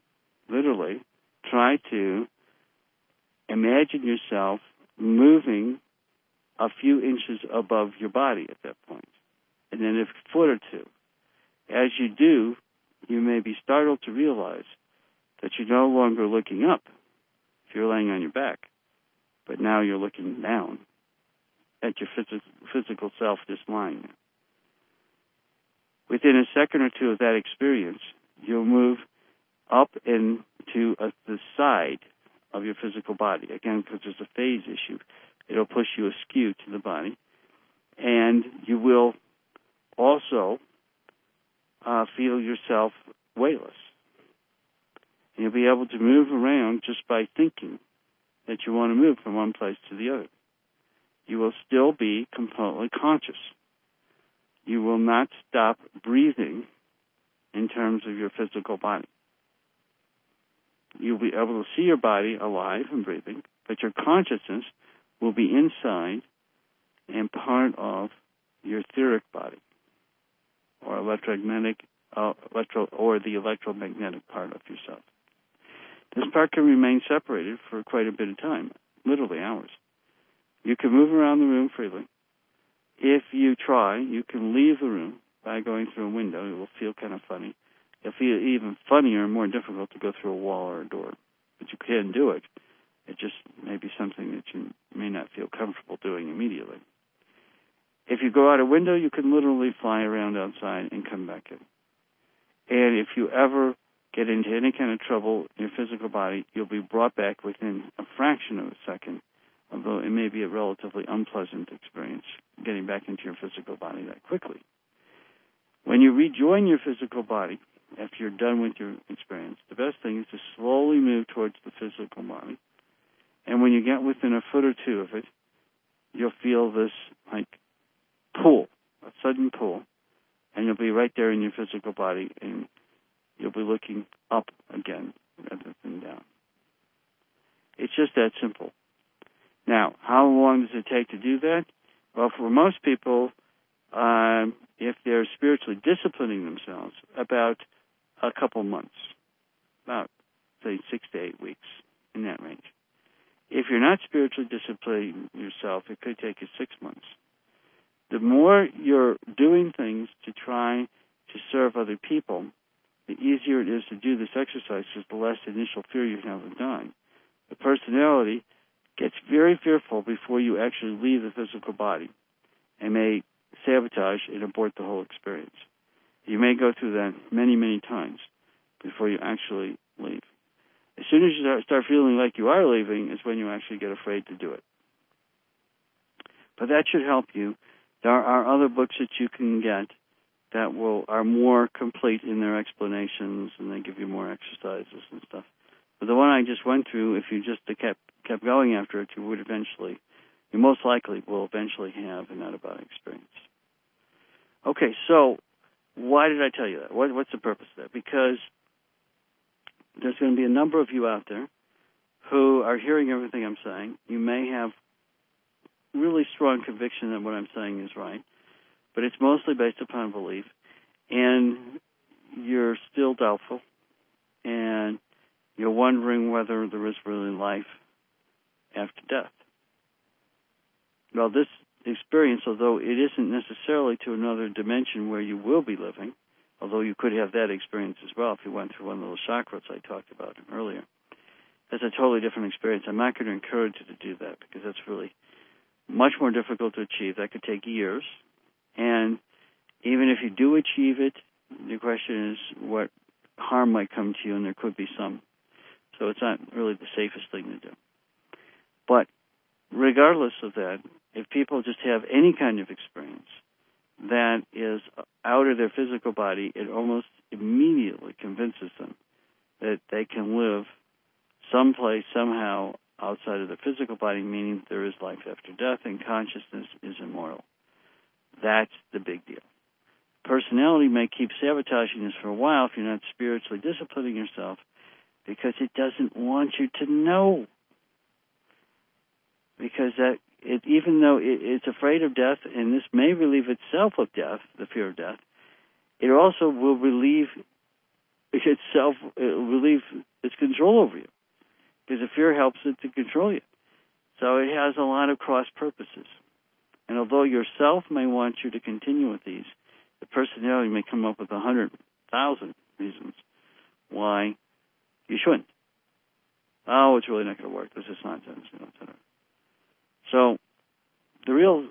imagine yourself moving a few inches above your body at that point, and then a foot or two. As you do, you may be startled to realize that you're no longer looking up if you're laying on your back, but now you're looking down at your physical self just lying there. Within a second or two of that experience, you'll move up into the side of your physical body. Again, because there's a phase issue, it'll push you askew to the body. And you will also feel yourself weightless. And you'll be able to move around just by thinking that you want to move from one place to the other. You will still be completely conscious. You will not stop breathing in terms of your physical body. You'll be able to see your body alive and breathing, but your consciousness will be inside and part of your etheric body, or the electromagnetic part of yourself. This part can remain separated for quite a bit of time, literally hours. You can move around the room freely. If you try, you can leave the room by going through a window. It will feel kind of funny. It'll feel even funnier and more difficult to go through a wall or a door. But you can do it. It just may be something that you may not feel comfortable doing immediately. If you go out a window, you can literally fly around outside and come back in. And if you ever get into any kind of trouble in your physical body, you'll be brought back within a fraction of a second, although it may be a relatively unpleasant experience getting back into your physical body that quickly. When you rejoin your physical body, after you're done with your experience, the best thing is to slowly move towards the physical body. And when you get within a foot or two of it, you'll feel this, like, pull, a sudden pull, and you'll be right there in your physical body, and you'll be looking up again rather than down. It's just that simple. Now, how long does it take to do that? Well, for most people, if they're spiritually disciplining themselves, about a couple months, about, say, 6 to 8 weeks, in that range. If you're not spiritually disciplining yourself, it could take you 6 months. The more you're doing things to try to serve other people, the easier it is to do this exercise, because the less initial fear you have of dying. The personality gets very fearful before you actually leave the physical body and may sabotage and abort the whole experience. You may go through that many, many times before you actually leave. As soon as you start feeling like you are leaving is when you actually get afraid to do it. But that should help you. There are other books that you can get that are more complete in their explanations, and they give you more exercises and stuff. But the one I just went through, if you just kept going after it, you most likely will eventually have an out-of-body experience. Okay, so why did I tell you that? What's the purpose of that? Because there's going to be a number of you out there who are hearing everything I'm saying. You may have really strong conviction that what I'm saying is right, but it's mostly based upon belief, and you're still doubtful, and you're wondering whether there is really life after death. Well, this experience, although it isn't necessarily to another dimension where you will be living, although you could have that experience as well if you went through one of those chakras I talked about earlier, that's a totally different experience. I'm not going to encourage you to do that because that's really much more difficult to achieve. That could take years. And even if you do achieve it, the question is what harm might come to you, and there could be some. So it's not really the safest thing to do. But regardless of that, if people just have any kind of experience that is out of their physical body, it almost immediately convinces them that they can live someplace, somehow, outside of the physical body, meaning there is life after death and consciousness is immortal. That's the big deal. Personality may keep sabotaging this for a while if you're not spiritually disciplining yourself, because it doesn't want you to know. Because even though it's afraid of death, and this may relieve itself of death, the fear of death, it also will relieve itself, relieve its control over you, because the fear helps it to control you. So it has a lot of cross purposes. And although yourself may want you to continue with these, the personality may come up with 100,000 reasons why you shouldn't. Oh, it's really not going to work. This is nonsense, etc. So the real,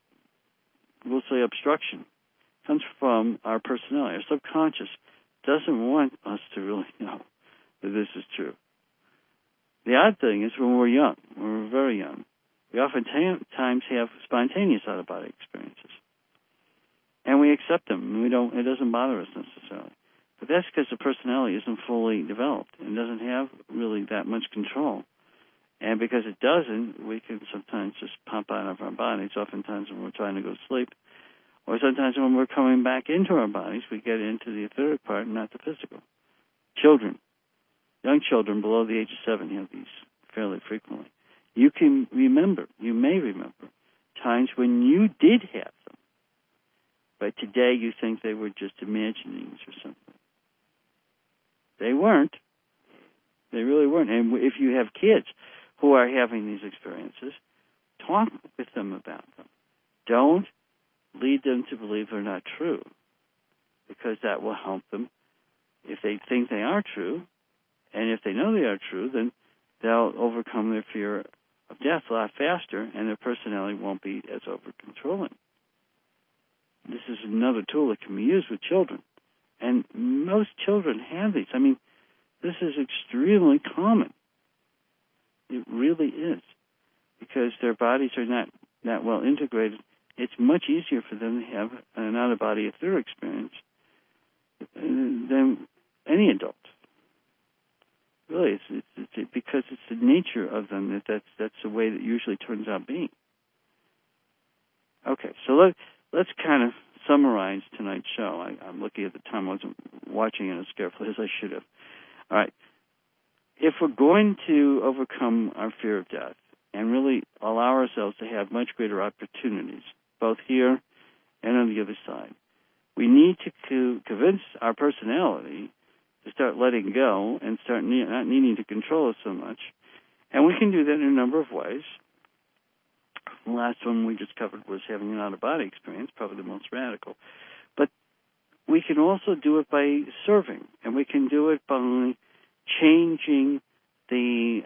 we'll say, obstruction comes from our personality. Our subconscious doesn't want us to really know that this is true. The odd thing is when we're young, when we're very young, we oftentimes have spontaneous out-of-body experiences. And we accept them, and it doesn't bother us necessarily. But that's because the personality isn't fully developed and doesn't have really that much control. And because it doesn't, we can sometimes just pop out of our bodies, oftentimes when we're trying to go to sleep. Or sometimes when we're coming back into our bodies, we get into the etheric part, not the physical. Children, young children below the age of 7 have these fairly frequently. You may remember times when you did have them, but today you think they were just imaginings or something. They weren't. They really weren't. And if you have kids who are having these experiences, talk with them about them. Don't lead them to believe they're not true, because that will help them if they think they are true. And if they know they are true, then they'll overcome their fear of death a lot faster, and their personality won't be as over-controlling. This is another tool that can be used with children. And most children have these. I mean, this is extremely common. It really is. Because their bodies are not that well integrated. It's much easier for them to have an out-of-body etheric experience than any adult. Really, it's because it's the nature of them that's the way that usually turns out being. Okay, so let's kind of summarize tonight's show. I'm looking at the time. I wasn't watching it as carefully as I should have. All right. If we're going to overcome our fear of death and really allow ourselves to have much greater opportunities, both here and on the other side, we need to convince our personality to start letting go and start not needing to control us so much. And we can do that in a number of ways. The last one we just covered was having an out-of-body experience, probably the most radical. But we can also do it by serving, and we can do it by changing the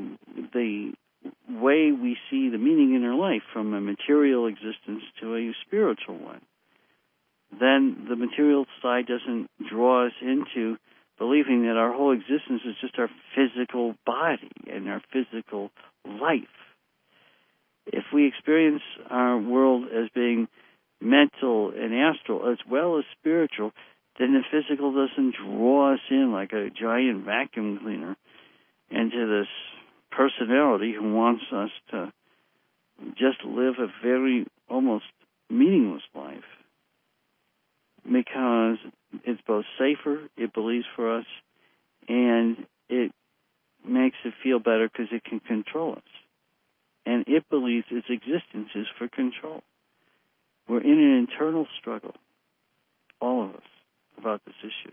way we see the meaning in our life from a material existence to a spiritual one. Then the material side doesn't draw us into believing that our whole existence is just our physical body and our physical life. If we experience our world as being mental and astral as well as spiritual, then the physical doesn't draw us in like a giant vacuum cleaner into this personality who wants us to just live a very almost meaningless life, because it's both safer, it believes for us, and it makes it feel better because it can control us. And it believes its existence is for control. We're in an internal struggle, all of us, about this issue.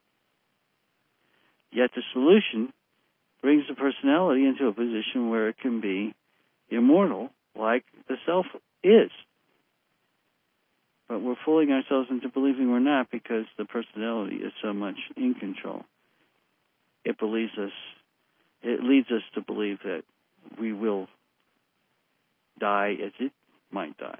Yet the solution brings the personality into a position where it can be immortal, like the self is. But we're fooling ourselves into believing we're not, because the personality is so much in control. It leads us to believe that we will die as it might die.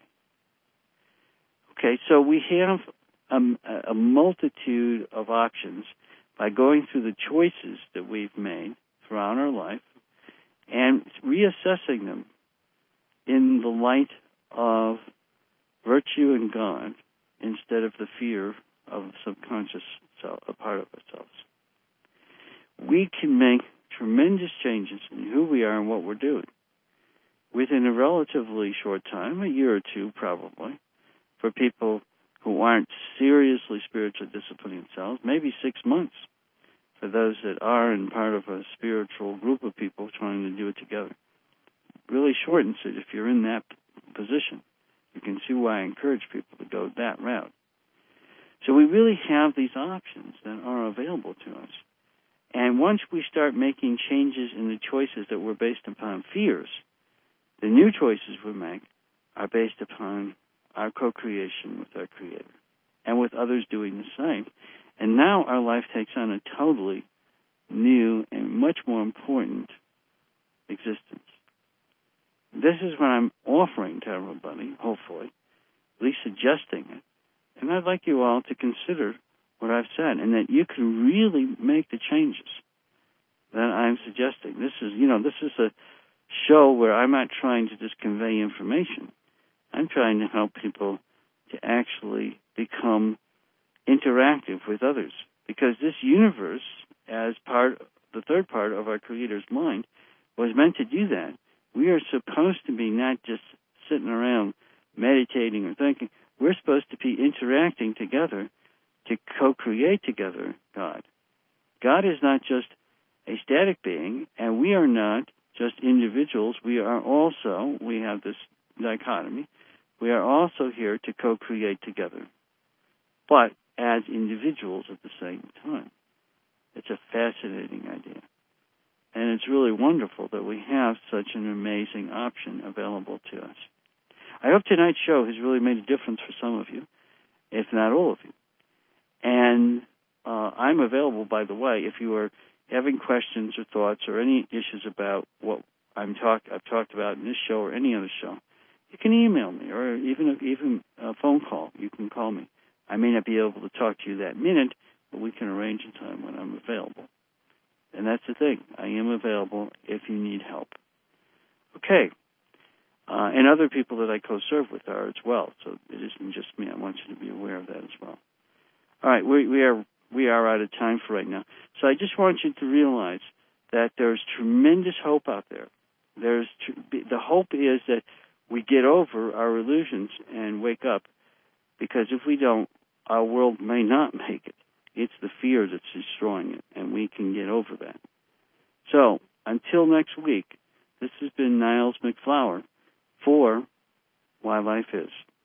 Okay, so we have a multitude of options by going through the choices that we've made throughout our life and reassessing them in the light of virtue and God instead of the fear of the subconscious self, a part of ourselves. We can make tremendous changes in who we are and what we're doing within a relatively short time, a year or two probably, for people who aren't seriously spiritually disciplining themselves, maybe 6 months for those that are and part of a spiritual group of people trying to do it together. Really shortens it if you're in that position. You can see why I encourage people to go that route. So we really have these options that are available to us. And once we start making changes in the choices that were based upon fears, the new choices we make are based upon our co-creation with our Creator and with others doing the same. And now our life takes on a totally new and much more important existence. This is what I'm offering to everybody, hopefully, at least suggesting it. And I'd like you all to consider what I've said, and that you can really make the changes that I'm suggesting. This is a show where I'm not trying to just convey information. I'm trying to help people to actually become interactive with others, because this universe, as the third part of our Creator's mind, was meant to do that. We are supposed to be not just sitting around meditating or thinking. We're supposed to be interacting together to co-create together God. God is not just a static being, and we are not just individuals. We have this dichotomy. We are also here to co-create together, but as individuals at the same time. It's a fascinating idea. And it's really wonderful that we have such an amazing option available to us. I hope tonight's show has really made a difference for some of you, if not all of you. And I'm available, by the way, if you are having questions or thoughts or any issues about what I've talked about in this show or any other show. You can email me, or even a phone call. You can call me. I may not be able to talk to you that minute, but we can arrange a time when I'm available. And that's the thing. I am available if you need help. Okay. And other people that I co-serve with are as well. So it isn't just me. I want you to be aware of that as well. All right. We are out of time for right now. So I just want you to realize that there's tremendous hope out there. The hope is that we get over our illusions and wake up, because if we don't, our world may not make it. It's the fear that's destroying it, and we can get over that. So, until next week, this has been Niles MacFlouer for Why Life Is.